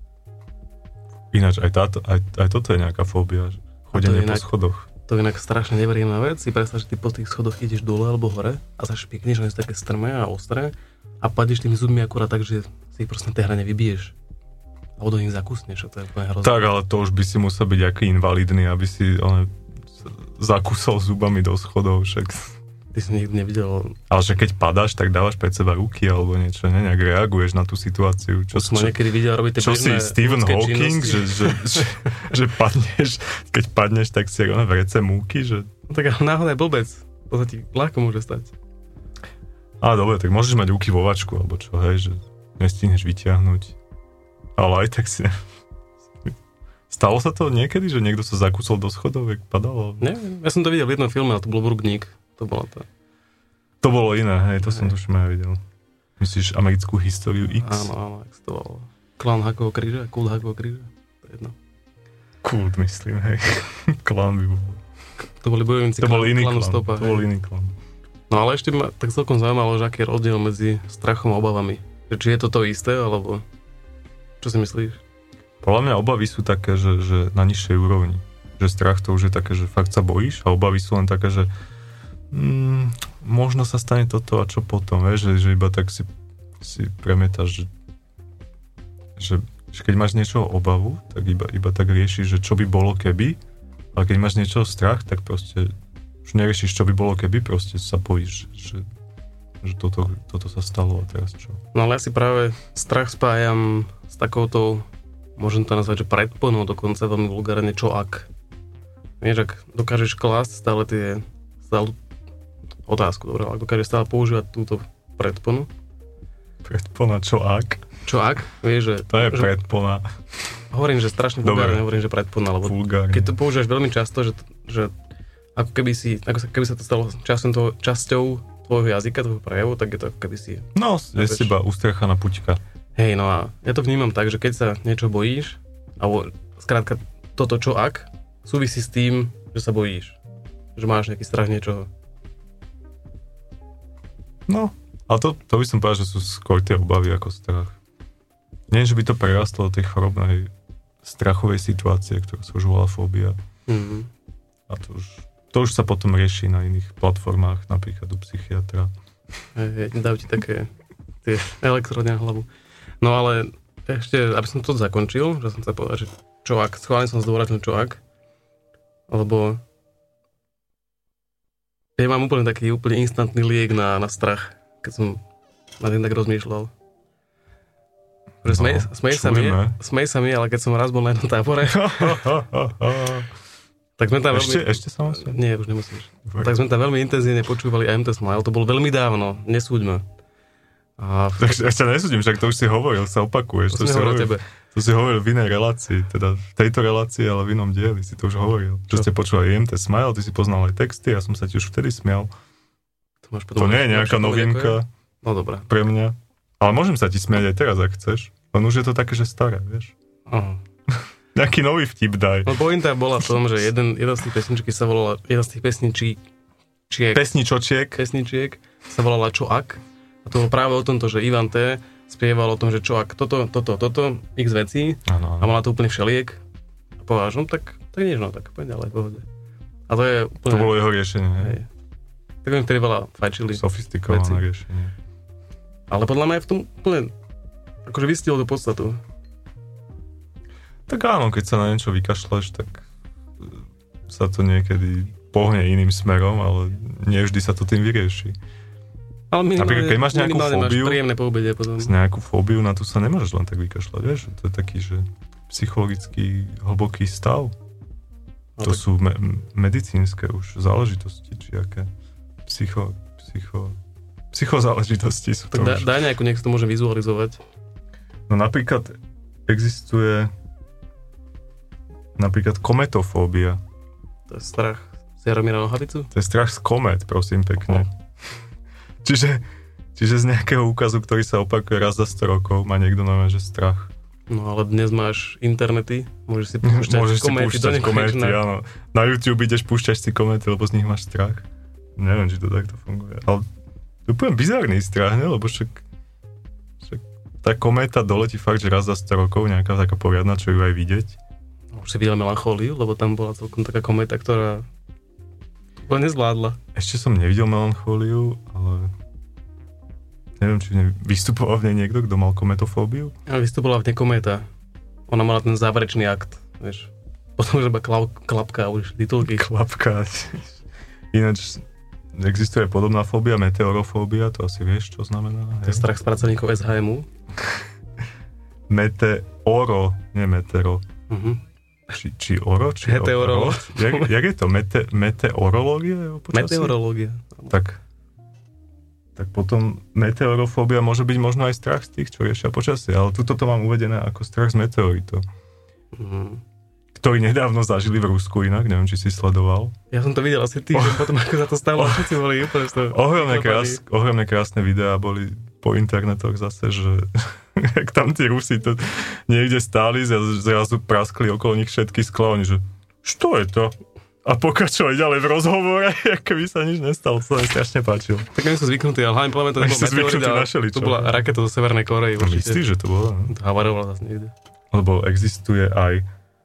Ináč, aj toto je nejaká fóbia, že chodenie po schodoch.
To je inak strašne nepríjemná vec. Si predstav, že ty po tých schodoch ideš dole alebo hore a sa špikneš, že sú také strmé a ostré a padneš tými zubmi akurát tak, že si ich proste na tej hrane vybiješ. A do nich zakusneš, a to je úplne hrozné.
Tak, ale to už by si musel byť aký invalidný, aby si zakúsol zubami do schodov, však.
Ty si nikdy nevidel...
Ale že keď padáš, tak dávaš pred seba ruky alebo niečo, ne? Nejak reaguješ na tú situáciu.
Čo som niekedy videl robiť tie bežné
si Stephen Hawking, že padneš, keď padneš, tak si v rece múky, že...
No tak ale náhodou je blbec. To sa ti ľahko môže stať.
Ale dobre, tak môžeš mať ruky vo vačku, alebo čo, hej, že nestihneš vyťahnuť. Ale aj tak si... Stalo sa to niekedy, že niekto sa zakúsol do schodov, jak padalo?
Nie, ja som to videl v jednom filme, ale to bol Brugník. To bolo to.
To bolo iné, hej, to som tuším aj videl. Myslíš americkú históriu X?
Áno, jak to bolo. Klán Hakovho kríža, kult Hakovho kríža, to je jedno.
Kult, myslím, hej. Klán by bol.
To boli bojovníci
klánu
Stopa.
To bol iný klán.
No ale ešte ma tak celkom zaujímalo, že aký je rozdiel medzi strachom a obavami. Že či je to isté, alebo čo si myslíš?
Podľa mňa obavy sú také, že na nižšej úrovni. Že strach to už je také, že fakt sa bojíš, a obavy sú len také, že možno sa stane toto a čo potom, vieš, že iba tak si premietaš, že keď máš niečo obavu, tak iba tak riešiš, že čo by bolo keby, ale keď máš niečo strach, tak proste už neriešiš, čo by bolo keby, proste sa bojíš, že toto sa stalo a teraz čo.
No ale ja si práve strach spájam s takouto, môžem to nazvať, že predponou dokonca veľmi vulgárne, čo ak. Vieš, ak dokážeš klásť stále otázku, dobre, ak dokážeš stále používať túto predponu.
Predpona, čo ak?
Čo ak? Vieš, že...
To je predpona.
Hovorím, že strašne vulgárne, hovorím, že predpona, lebo
vulgárne.
Keď to používaš veľmi často, že ako keby sa to stalo časťou tvojho jazyka, tvojho prejavu, tak je to ako keby si...
No, je z teba ustrechaná puťka.
Hej, no a ja to vnímam tak, že keď sa niečo bojíš, alebo skrátka toto čo ak, súvisí s tým, že sa bojíš. Že máš nejaký strach niečoho.
No, ale to by som povedal, že sú skôr tie obavy ako strach. Nie, že by to prerastlo do tej chorobnej strachovej situácie, ktorá sa už volá fóbia. Mm-hmm. A to už sa potom rieši na iných platformách, napríklad u psychiatra.
Dajú ti také tie elektrody na hlavu. No ale ešte, aby som to zakončil, že som sa povedal, že čo ak, schválne som zdôraznil čo ak, lebo ja mám úplne instantný liek na strach, keď som na tým tak rozmýšľal. Smej sa mi, ale keď som raz bol na jednom tábore, tak sme tam
Ešte sa musím?
Nie, už nemusíš. Tak sme tam veľmi intenzívne počúvali I'm the Smile, to bolo veľmi dávno, nesúďme.
Takže ešte nesúdim, však to už si hovoril, sa opakuješ. To si hovoril v inej relácii, teda v tejto relácii, ale v inom dieli si to už hovoril. Čo ste počúvali I'm the Smile, ty si poznal aj texty, ja som sa ti už vtedy smial. To nie je nejaká novinka pre mňa. Ale môžem sa ti smiať aj teraz, ak chceš. Len už je to také, že staré, vieš.
Aha.
Nejaký nový vtip daj.
No pointa bola v tom, že jedna z tých pesničky sa volala, jedna z tých pesničí,
pesničiek
sa volala Čo ak. A to bolo práve o tomto, že Ivan T. spieval o tom, že čo ak toto, x vecí.
Áno.
A mala to úplne všeliek. A povedal, že no tak nič, no tak poď ďalej, pohode. A to je úplne...
To bolo jeho riešenie, hej.
Tak oni vtedy veľa fajčili.
Sofistikované riešenie.
Ale podľa mňa je v tom úplne akože vystihol tú podstatu.
Tak áno, keď sa na niečo vykašľaš, tak sa to niekedy pohne iným smerom, ale nie vždy sa to tým vyrieši.
Ale
napríklad, keď máš nejakú fóbiu,
máš príjemné poobede potom.
Nejakú fóbiu, na tú sa nemôžeš len tak vykašľať, vieš? To je taký, že psychologický hlboký stav. No, to tak... sú medicínske už záležitosti, či aké psychozáležitosti sú to.
Tak daj nejakú, nech to môžem vizualizovať.
No napríklad existuje kometofóbia.
To je strach z Jaromíra Nohavicu?
To je strach z komét, prosím pekne. Čiže z nejakého úkazu, ktorý sa opakuje raz za 100 rokov, má niekto normálne, že strach.
No ale dnes máš internety, môžeš si púšťať kométy,
áno. Na YouTube ideš, púšťaš si kométy, lebo z nich máš strach. Neviem, či to takto funguje. Ale to je úplne bizarný strach, ne? Lebo však tá kométa doletí fakt, že raz za 100 rokov, nejaká taká poriadna, čo ju aj vidieť.
Už si videl Melanchóliu, lebo tam bola celkom taká kométa, ktorá to nezvládla.
Ešte som nevidel Melanchóliu, ale neviem, či vystupoval v nej niekto, kto mal kometofóbiu.
Ale vystupovala v nej kométa. Ona mala ten záverečný akt, vieš. Potom už iba klapka, už titulky.
Klapka. Ináč existuje podobná fóbia, meteorofóbia, to asi vieš, čo znamená.
To je strach z pracovníkov SHMU.
Meteoro, nie metero. Či oro? Či
meteorológia.
Jak je to? Meteorológia?
Meteorológia.
Tak potom meteorofóbia môže byť možno aj strach z tých, čo riešia počasie. Ale tuto to mám uvedené ako strach z meteoritov. Ktorý nedávno zažili v Rusku inak, neviem, či si sledoval.
Ja som to videl asi týždeň potom, ako sa to stalo. Všetci boli úplne
ohromne krásne videá boli po internetoch zase, že jak tam tí Rusi to niekde stáli, zrazu praskli okolo nich všetky skla, oni že čo je to? A pokračovali ďalej v rozhovore, ako by sa nič nestalo, to sa mi strašne páčilo.
Tak oni sú zvyknutí, ale hlavne podľa mňa to nebol meteorit, to bola raketa zo Severnej Korei.
Myslíš, že to bolo?
To havarovala zase niekde.
Lebo existuje aj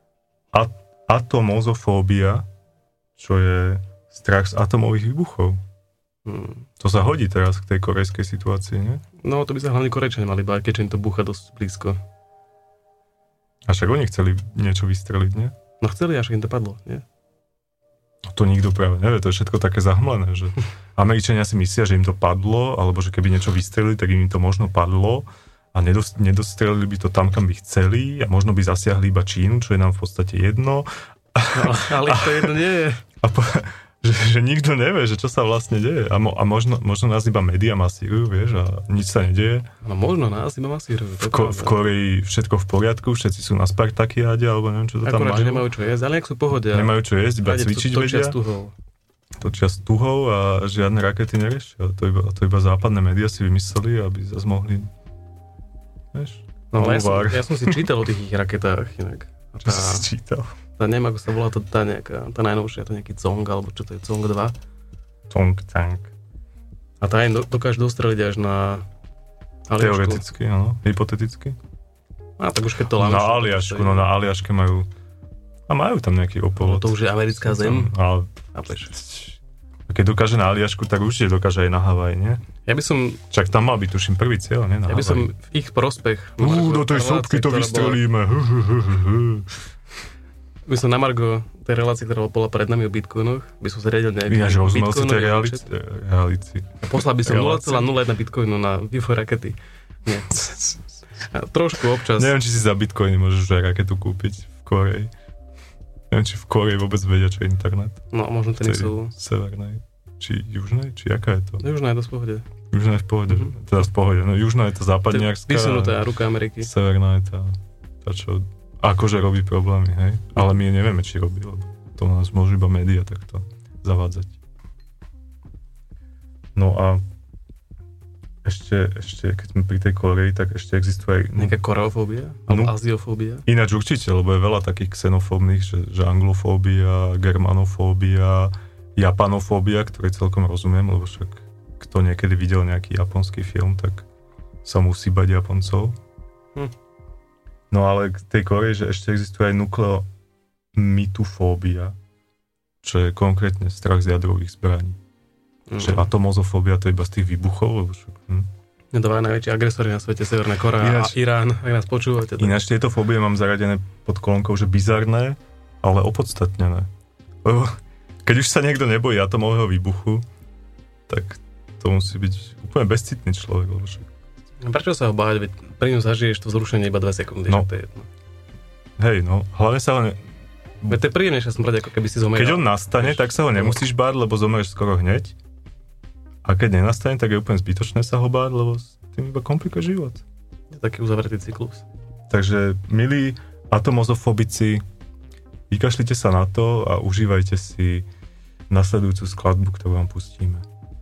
atomozofóbia, čo je strach z atomových výbuchov. To sa hodí teraz k tej korejskej situácii, nie?
No, to by sa hlavne Korejčania mali báť, keď im to búcha dosť blízko.
A však oni chceli niečo vystreliť, nie?
No chceli, až im to padlo, nie?
To nikto práve nevie, to je všetko také zahmlené, že Američania si myslia, že im to padlo, alebo že keby niečo vystrelili, tak im to možno padlo a nedostrelili by to tam, kam by chceli a možno by zasiahli iba Čínu, čo je nám v podstate jedno.
No, ale to jedno nie je.
Že nikto nevie, že čo sa vlastne deje. A možno nás iba médiá masírujú, vieš, a nič sa nedeje.
No možno nás iba masírujú.
V Koreji všetko v poriadku, všetci sú na Spartakiáde, alebo neviem, čo to tam majú.
Akurát, že nemajú čo jesť, ale nejak sú v pohode.
Nemajú čo jesť, iba cvičiť vedia. Točia s tuhou a žiadne rakety neriešia. To iba západné médiá si vymysleli, aby zase mohli, vieš,
no, ja som si čítal o tých ich raketách inak.
Čo si čítal?
Neviem, ako sa volá tá najnovšia, to nejaký Zong, alebo čo to je, Zong 2.
Zong Tank.
A tá im dokáže dostreliť až na Aliašku.
Teoreticky, áno, hypoteticky.
A tak už keď to lámeš.
Na Aliašku, no na Aliaške majú tam nejaký opolot.
No, to už je americká zem.
A keď dokáže na Aliašku, tak určite dokáže aj na Havaj, nie?
Ja by som...
Čak tam mal byť, tuším, prvý cieľ, nie? Na
ja by som v ich prospech...
do tej sopky to vystrelíme.
By som na margo tej relácie, ktorá bola pred nami o bitcoinoch, by som zariadil nejaký
bitcoinový realici.
Poslal by som 0,01 bitcoinu na vývoj rakety. Nie. Trošku občas.
Neviem, či si za bitcoiny môžeš aj raketu kúpiť v Koreji. Neviem, či v Koreji vôbec vedia, čo je internet.
No, možno ten sú...
Severnej. Či južnej? Či aká je to?
Južná je to v pohode.
Južná je v pohode. Teda v pohode. No, južná je to západniarská.
Vysunutá ruka Ameriky.
Severná je tá čo... Akože robí problémy, hej? Ale my nevieme, či robí, lebo to nás môžu iba médiá takto zavádzať. No a ešte keď sme pri tej Koreji, tak ešte existuje aj...
Nejaká koreofóbia? Alebo aziofóbia?
Ináč určite, lebo je veľa takých xenofóbnych, že anglofóbia, germanofóbia, japanofóbia, ktorej celkom rozumiem, lebo však kto niekedy videl nejaký japonský film, tak sa musí bať Japoncov. No ale k tej Koreji, že ešte existuje aj nukleomitufóbia, čo je konkrétne strach z jadrových zbraní. Že atomozofóbia to je iba z tých výbuchov, lebo však...
Dva najväčší agresory na svete, Severná Korea a Irán, ak nás počúvate. Tak...
Ináč tieto fóbie mám zaradené pod kolónkou, že bizarné, ale opodstatnené. Lebo keď už sa niekto nebojí atomového výbuchu, tak to musí byť úplne bezcitný človek. Lebo však...
Prečo sa ho báť? Veď pri ňom zažiješ to vzrušenie iba 2 sekundy.
No.
To je jedno.
Hej, no, hlavne sa ho...
Veď to je príjemnejšia smrť, ako keby si zomrel.
Keď on nastane, tak sa ho nemusíš báť, lebo zomrieš skoro hneď. A keď nenastane, tak je úplne zbytočné sa ho báť, lebo s tým iba komplikuje život.
Je taký uzavretý cyklus.
Takže, milí atomozofobici, vykašlite sa na to a užívajte si nasledujúcu skladbu, ktorú vám pustíme.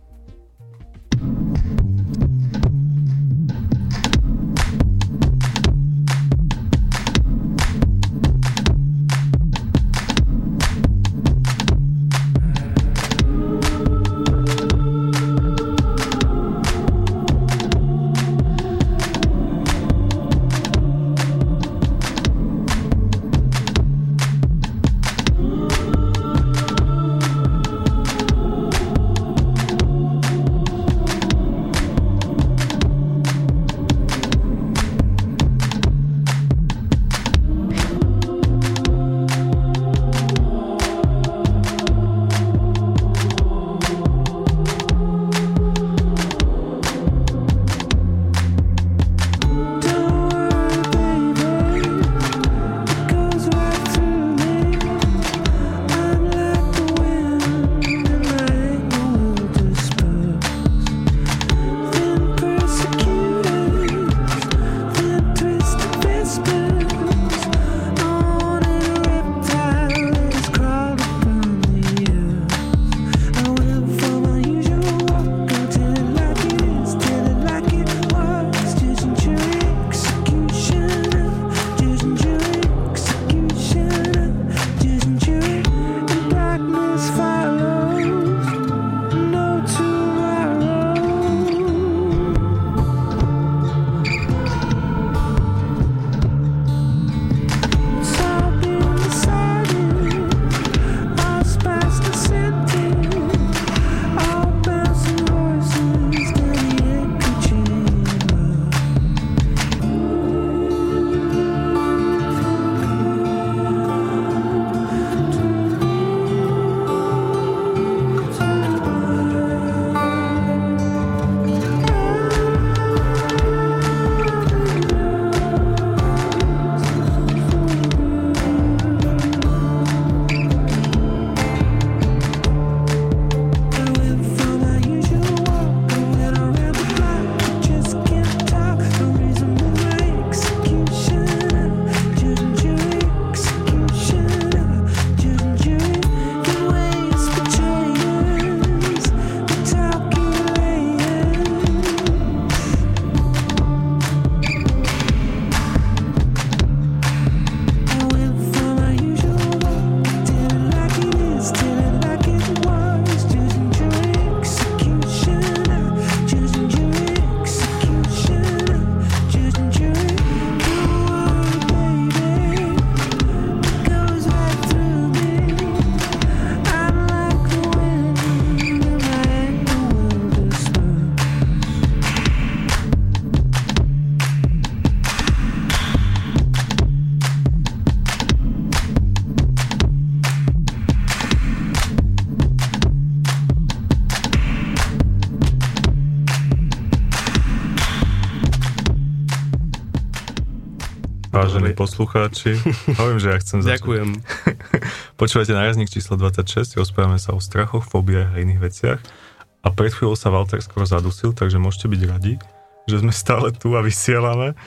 Vážení poslucháči, hovorím, že ja chcem začať.
Ďakujem.
Počúvate Nájazdník číslo 26, rozprávame sa o strachoch, fóbiách a iných veciach. A pred chvíľou sa Walter skoro zadusil, takže môžete byť radi, že sme stále tu a vysielame.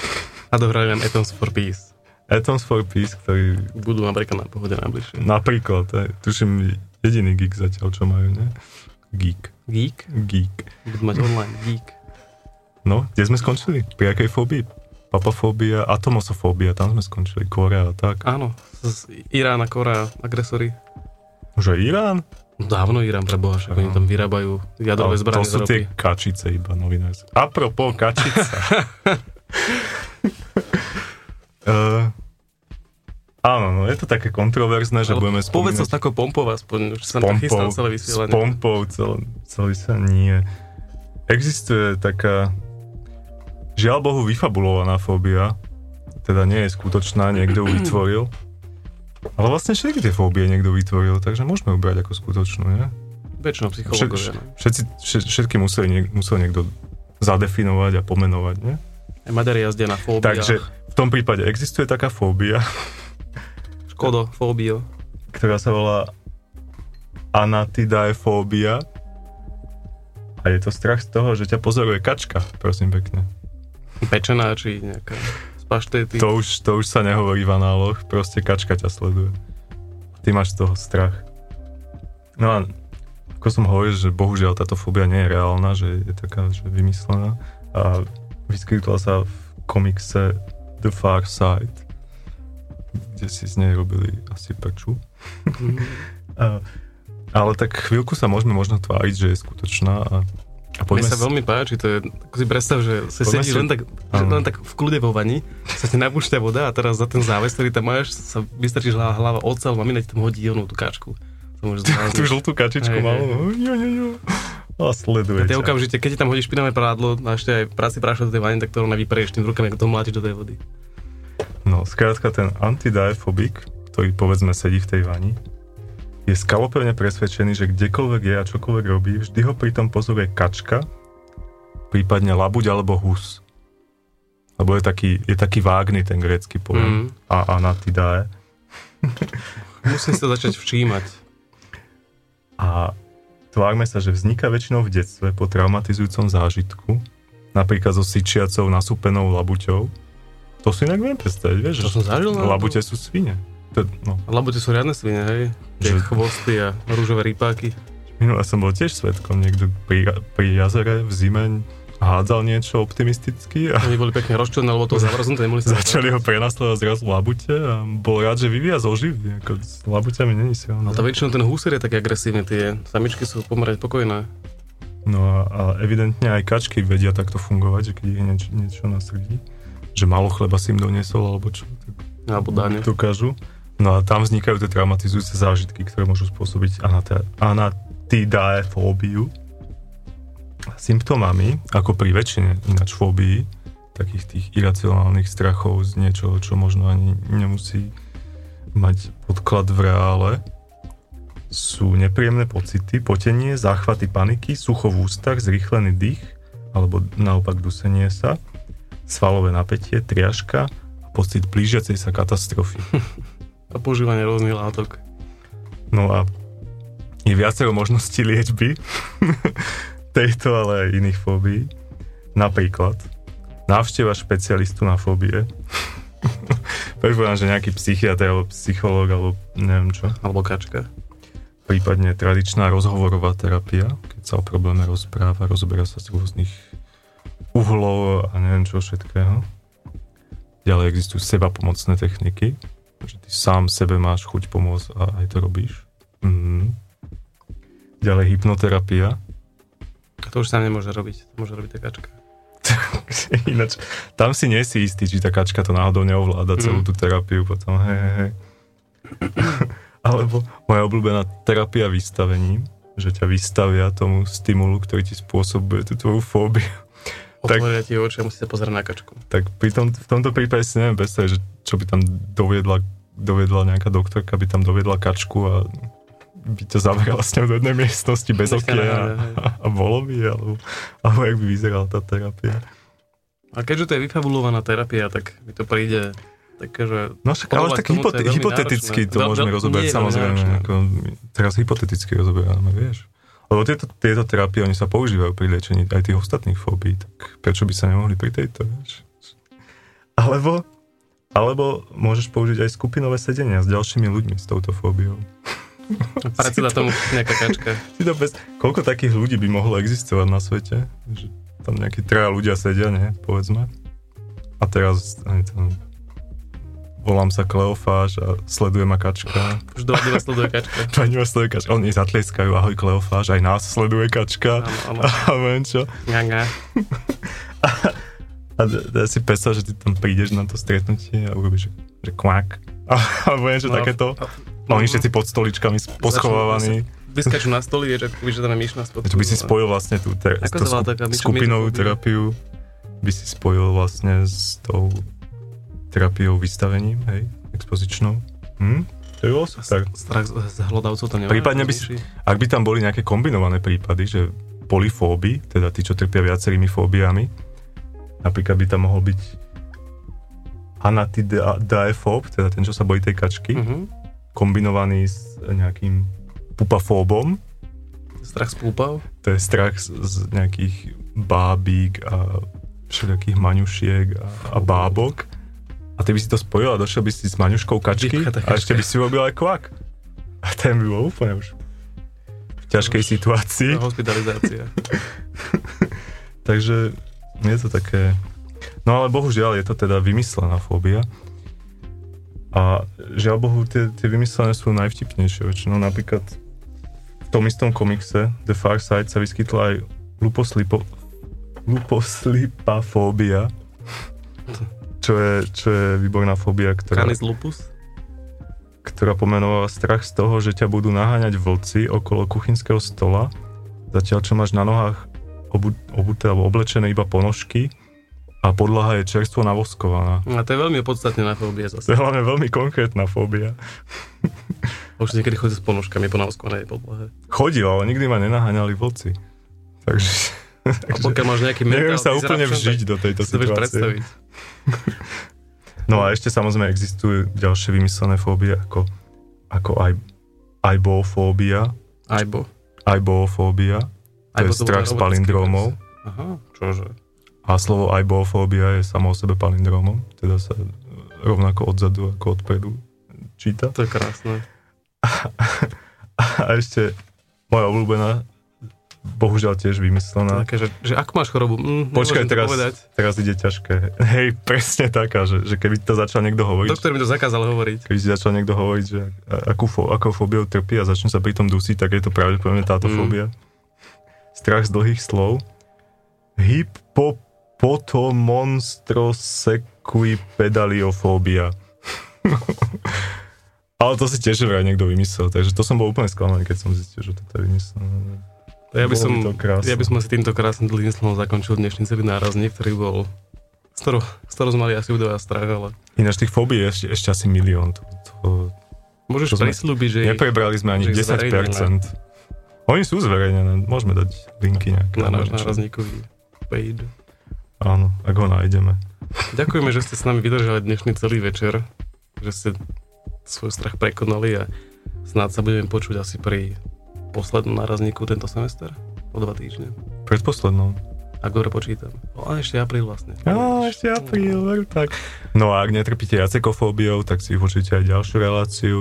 A dohrali nám Atoms for Peace.
Atoms for Peace, ktorý...
Budú napríklad na Pohode najbližšie.
Napríklad, tuším, jediný geek zatiaľ, čo majú, ne? Geek.
Geek?
Geek.
Budú mať online geek.
No, kde sme skončili? Pri akej fóbii? Papafóbia, atomosofóbia, tam sme skončili, Korea a tak.
Áno, z Irána, Korea, agresory.
Už aj Irán?
Dávno Irán pre Boha, však oni tam vyrábajú jadrové zbrane
z ropy. To sú tie kačice iba novinárske. Apropos kačica. Áno, no je to také kontroverzné, že budeme spomínať...
Povedz to s takou pompou aspoň, že sa tam chystal celé vysielanie.
S pompou celé vysielanie. Existuje taká, žiaľ Bohu, vyfabulovaná fóbia, teda nie je skutočná, niekto ju vytvoril. Ale vlastne všetky tie fóbie niekto vytvoril, takže môžeme ju brať ako skutočnú, nie?
Väčšinou psychológovia.
Všetky musel niekto zadefinovať a pomenovať, nie?
Aj Maďari jazdia na fóbiách.
Takže v tom prípade existuje taká fóbia,
škodofóbia,
ktorá sa volá anatidaefóbia a je to strach z toho, že ťa pozoruje kačka, prosím pekne.
Pečená či nejaká z paštety.
To už sa nehovorí v análoch, proste kačka ťa sleduje. Ty máš z toho strach. No a ako som hovoril, že bohužiaľ táto fóbia nie je reálna, že je taká, že vymyslená a vyskytla sa v komikse The Far Side, kde si z nej robili asi prču. Ale tak chvíľku sa môžeme možno tváriť, že je skutočná a
mne sa veľmi páči, to je, ako si predstav, že sa sedíš len tak v kľude vo vani, sa ti napúšťa voda a teraz za ten záves, ktorý tam máš, sa vystrčíš hlava ocel, mamina ti tam hodí onú tú kačku.
Tú žltú kačičku malú. A sleduje
ťa. Okamžite, keď ti tam hodíš špinavé prádlo a ešte aj práci prášok do tej vani, tak to rovna vyperieš tým rukami, ako to mlátiš do tej vody.
No, skrátka ten antidaefobik, ktorý povedzme sedí v tej vani, je skalopevne presvedčený, že kdekoľvek je a čokoľvek robí, vždy ho pritom pozoruje kačka, prípadne labuť alebo hus. Lebo je taký vágny ten grécky pojem. A anatidae.
Musím si to začať všímať.
A tvárme sa, že vzniká väčšinou v detstve po traumatizujúcom zážitku, napríklad so syčiacou nasúpenou labuťou. To si inak viem predstaviť, vieš?
To som zažil.
Labute sú svine.
Labute sú riadne svine, hej? Tie chvosty a rúžové rýpáky.
Minule som bol tiež svedkom, niekto pri jazere v zime hádzal niečo optimisticky a
oni boli pekne rozčlené, lebo to zavrznuté, nemohli sa
začali ho prenasledovať zrazu labute a bol rád, že vyviazol živý, ako s labuťami není silné.
Ale to väčšinou ten húser je taký agresívny, tie samičky sú pomerne pokojné.
No a evidentne aj kačky vedia takto fungovať, že keď ich niečo nasrdí, že málo chleba si im doniesol, alebo čo, tak
alebo dáne.
Dokážu. No a tam vznikajú tie traumatizujúce zážitky, ktoré môžu spôsobiť anatidaefóbiu. Symptómami, ako pri väčšine ináč fóbií, takých tých iracionálnych strachov z niečoho, čo možno ani nemusí mať podklad v reále, sú nepríjemné pocity, potenie, záchvaty paniky, sucho v ústach, zrýchlený dých, alebo naopak dusenie sa, svalové napätie, triažka a pocit blížiacej sa katastrofy.
A používanie rôznych látok.
No a je viacero možností liečby tejto, ale aj iných fóbií. Napríklad návšteva špecialistu na fóbie. Predpokladám, že nejaký psychiatr alebo psychológ alebo neviem čo.
Alebo kačka.
Prípadne tradičná rozhovorová terapia, keď sa o probléme rozpráva, rozoberá sa z rôznych uhlov a neviem čo všetkého. Ďalej existujú sebapomocné techniky, že ty sám sebe máš chuť pomôcť a aj to robíš. Ďalej hypnoterapia.
To už sa nemôže robiť, to môže robiť tá kačka.
Ináč, tam si nie si istý, či tá kačka to náhodou neovláda celú tú terapiu potom, hej. Alebo moja obľúbená terapia vystavením, že ťa vystavia tomu stimulu, ktorý ti spôsobuje tú tvoju fóbiu.
Otvoria ti oči a musí sa pozerať na kačku.
Tak v tomto prípade si neviem predstaviť, že čo by tam doviedla nejaká doktorka, by tam doviedla kačku a by ťa zaberala s ňou do jednej miestnosti bez okien a bolo by, alebo jak by vyzerala tá terapia.
A keďže to je vyfabulovaná terapia, tak mi to príde také, že...
No však, ale tak hypoteticky to môžeme rozoberať, samozrejme. Teraz hypoteticky rozoberáme, vieš. Lebo tieto terapie, oni sa používajú pri liečení aj tých ostatných fóbií, tak prečo by sa nemohli pri tejto, vieš? Alebo môžeš použiť aj skupinové sedenia s ďalšími ľuďmi s touto fóbiou.
Predseda tomu nejaká kačka.
Koľko takých ľudí by mohlo existovať na svete? Že tam nejakí 3 ľudia sedia, nie? Povedzme. A teraz volám sa Kleofáš a sleduje ma kačka.
Už 2 dní vás sleduje kačka.
2 dní vás sleduje kačka. Oni zatlieskajú, ahoj Kleofáš, aj nás sleduje kačka.
Áno.
A viem čo.
Nga.
A ja si predstav, že ty tam prídeš na to stretnutie a urobíš, že kvák. A viem, že takéto. A oni všetci pod stoličkami poschovávaní.
Vyskačú na stoli, vieš, ako že tam je myš na spodku.
To by si spojil vlastne tú skupinovú terapiu, by si spojil vlastne s tou terapiou vystavením, hej, expozičnou. To by bolo super.
Strach z hlodavcov to nemá.
Prípadne by si, ak by tam boli nejaké kombinované prípady, že polyfóby, teda tí, čo trpia viacerými fóbiami, napríklad by tam mohol byť anatidaefób, teda ten, čo sa bojí tej kačky, kombinovaný s nejakým pupafóbom.
Strach z púpav?
To je strach z nejakých bábík a všelijakých maňušiek a bábok. A ty by si to spojil a došiel by si s maňuškou kačky a ešte by si robil aj kvak. A ten by bol úplne už v ťažkej situácii.
Hospitalizácia.
Takže je to také... No ale bohužiaľ je to teda vymyslená fóbia. A žiaľ Bohu, tie vymyslené sú najvtipnejšie väčšinou. Napríklad v tom istom komikse The Far Side sa vyskytla aj luposlipafóbia, čo je výborná fóbia,
Canis lupus?
Ktorá pomenovala strach z toho, že ťa budú naháňať vlci okolo kuchynského stola, zatiaľ čo máš na nohách obuté alebo oblečené iba ponožky a podlaha je čerstvo navoskovaná.
A to je veľmi podstatnená fóbia zase.
To je hlavne veľmi konkrétna fóbia.
Už niekedy chodí s ponožkami po navoskovanej podlahe.
Chodil, ale nikdy ma nenaháňali vlci. Takže
a pokiaľ máš nejaký mental
neviem sa úplne vžiť do tejto situácie. No a ešte samozrejme existujú ďalšie vymyslené fóbie ako aibofóbia. Aibofóbia. To je strach z palindrómov.
Aha, čože?
A slovo aibofóbia je samo o sebe palindrómom. Teda sa rovnako odzadu ako odpredu číta.
To je krásne.
A ešte moja obľúbená, bohužiaľ tiež vymyslená.
Také, že ak máš chorobu,
počkaj, teraz ide ťažké. Hej, presne taká, že keby to začal niekto hovoriť.
Doktor mi to zakázal hovoriť.
Keby si začal niekto hovoriť, že akou fóbiou trpí a začne sa pri tom dusiť, tak je to pravdepodobne táto fóbia. Strach z dlhých slov. Hippopotomonstrosekuipedaliofóbia. Ale to si tiež vraj niekto vymyslel, takže to som bol úplne sklamaný, keď som zistil, že toto je vymyslené.
Ja by som asi týmto krásnym dlhým slovom zakončil dnešný celý nárazník, ktorý bol, z ktorého sme mali asi udová strach, ale...
Ináč tých fóbií je ešte asi 1 000 000.
Môžeš prislúbiť, že...
Neprebrali sme ani 10%. Oni sú zverejnené, môžeme dať linky nejaké.
Na náš nárazníkový page.
Áno, ak ho nájdeme.
Ďakujeme, že ste s nami vydržali dnešný celý večer, že ste svoj strach prekonali a snáď sa budeme počuť asi pri poslednom nárazníku tento semester, o 2 týždne.
Predposlednom.
Ak dobre počítam. Ešte apríl vlastne.
Ešte apríl, veru tak. No a ak netrpíte jacekofóbiou, tak si určite aj ďalšiu reláciu,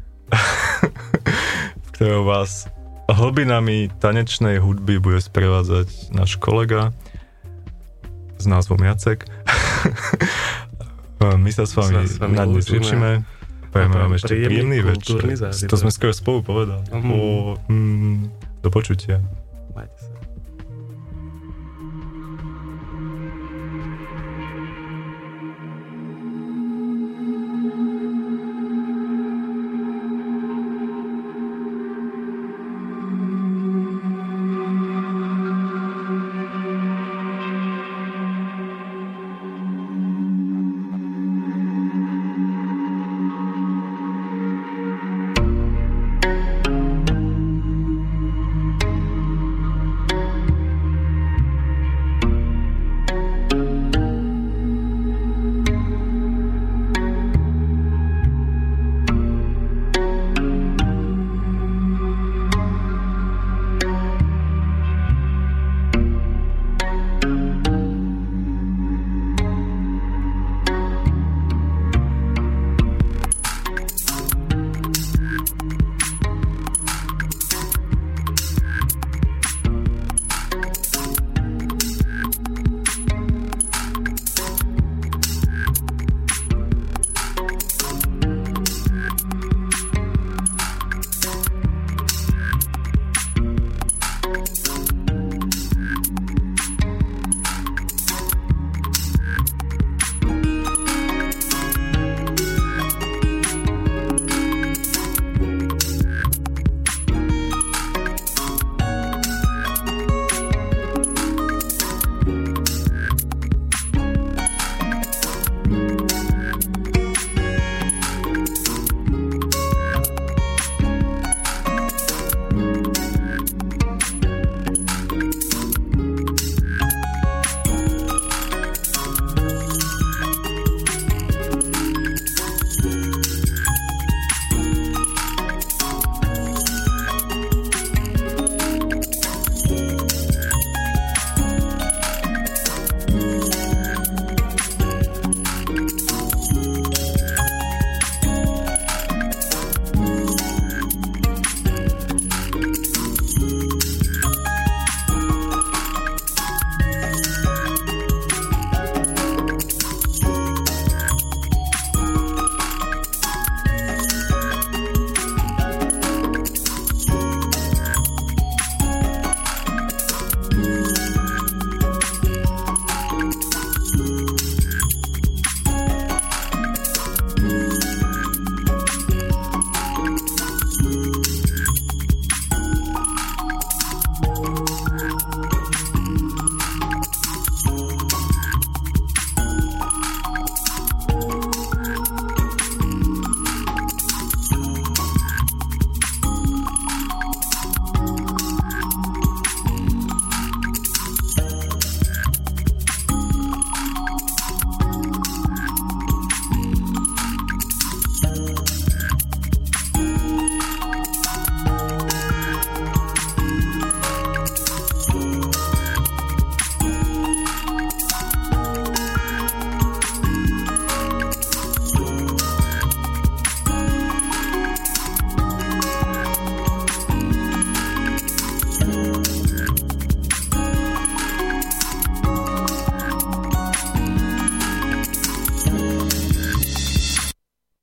v ktorej vás hlbinami tanečnej hudby bude sprevádzať náš kolega s názvom Jacek. My sa s vami na dnes učíme. Prejme vám ešte príjemný večer. To sme skoro spolu povedali. Do počutia.
Majte sa.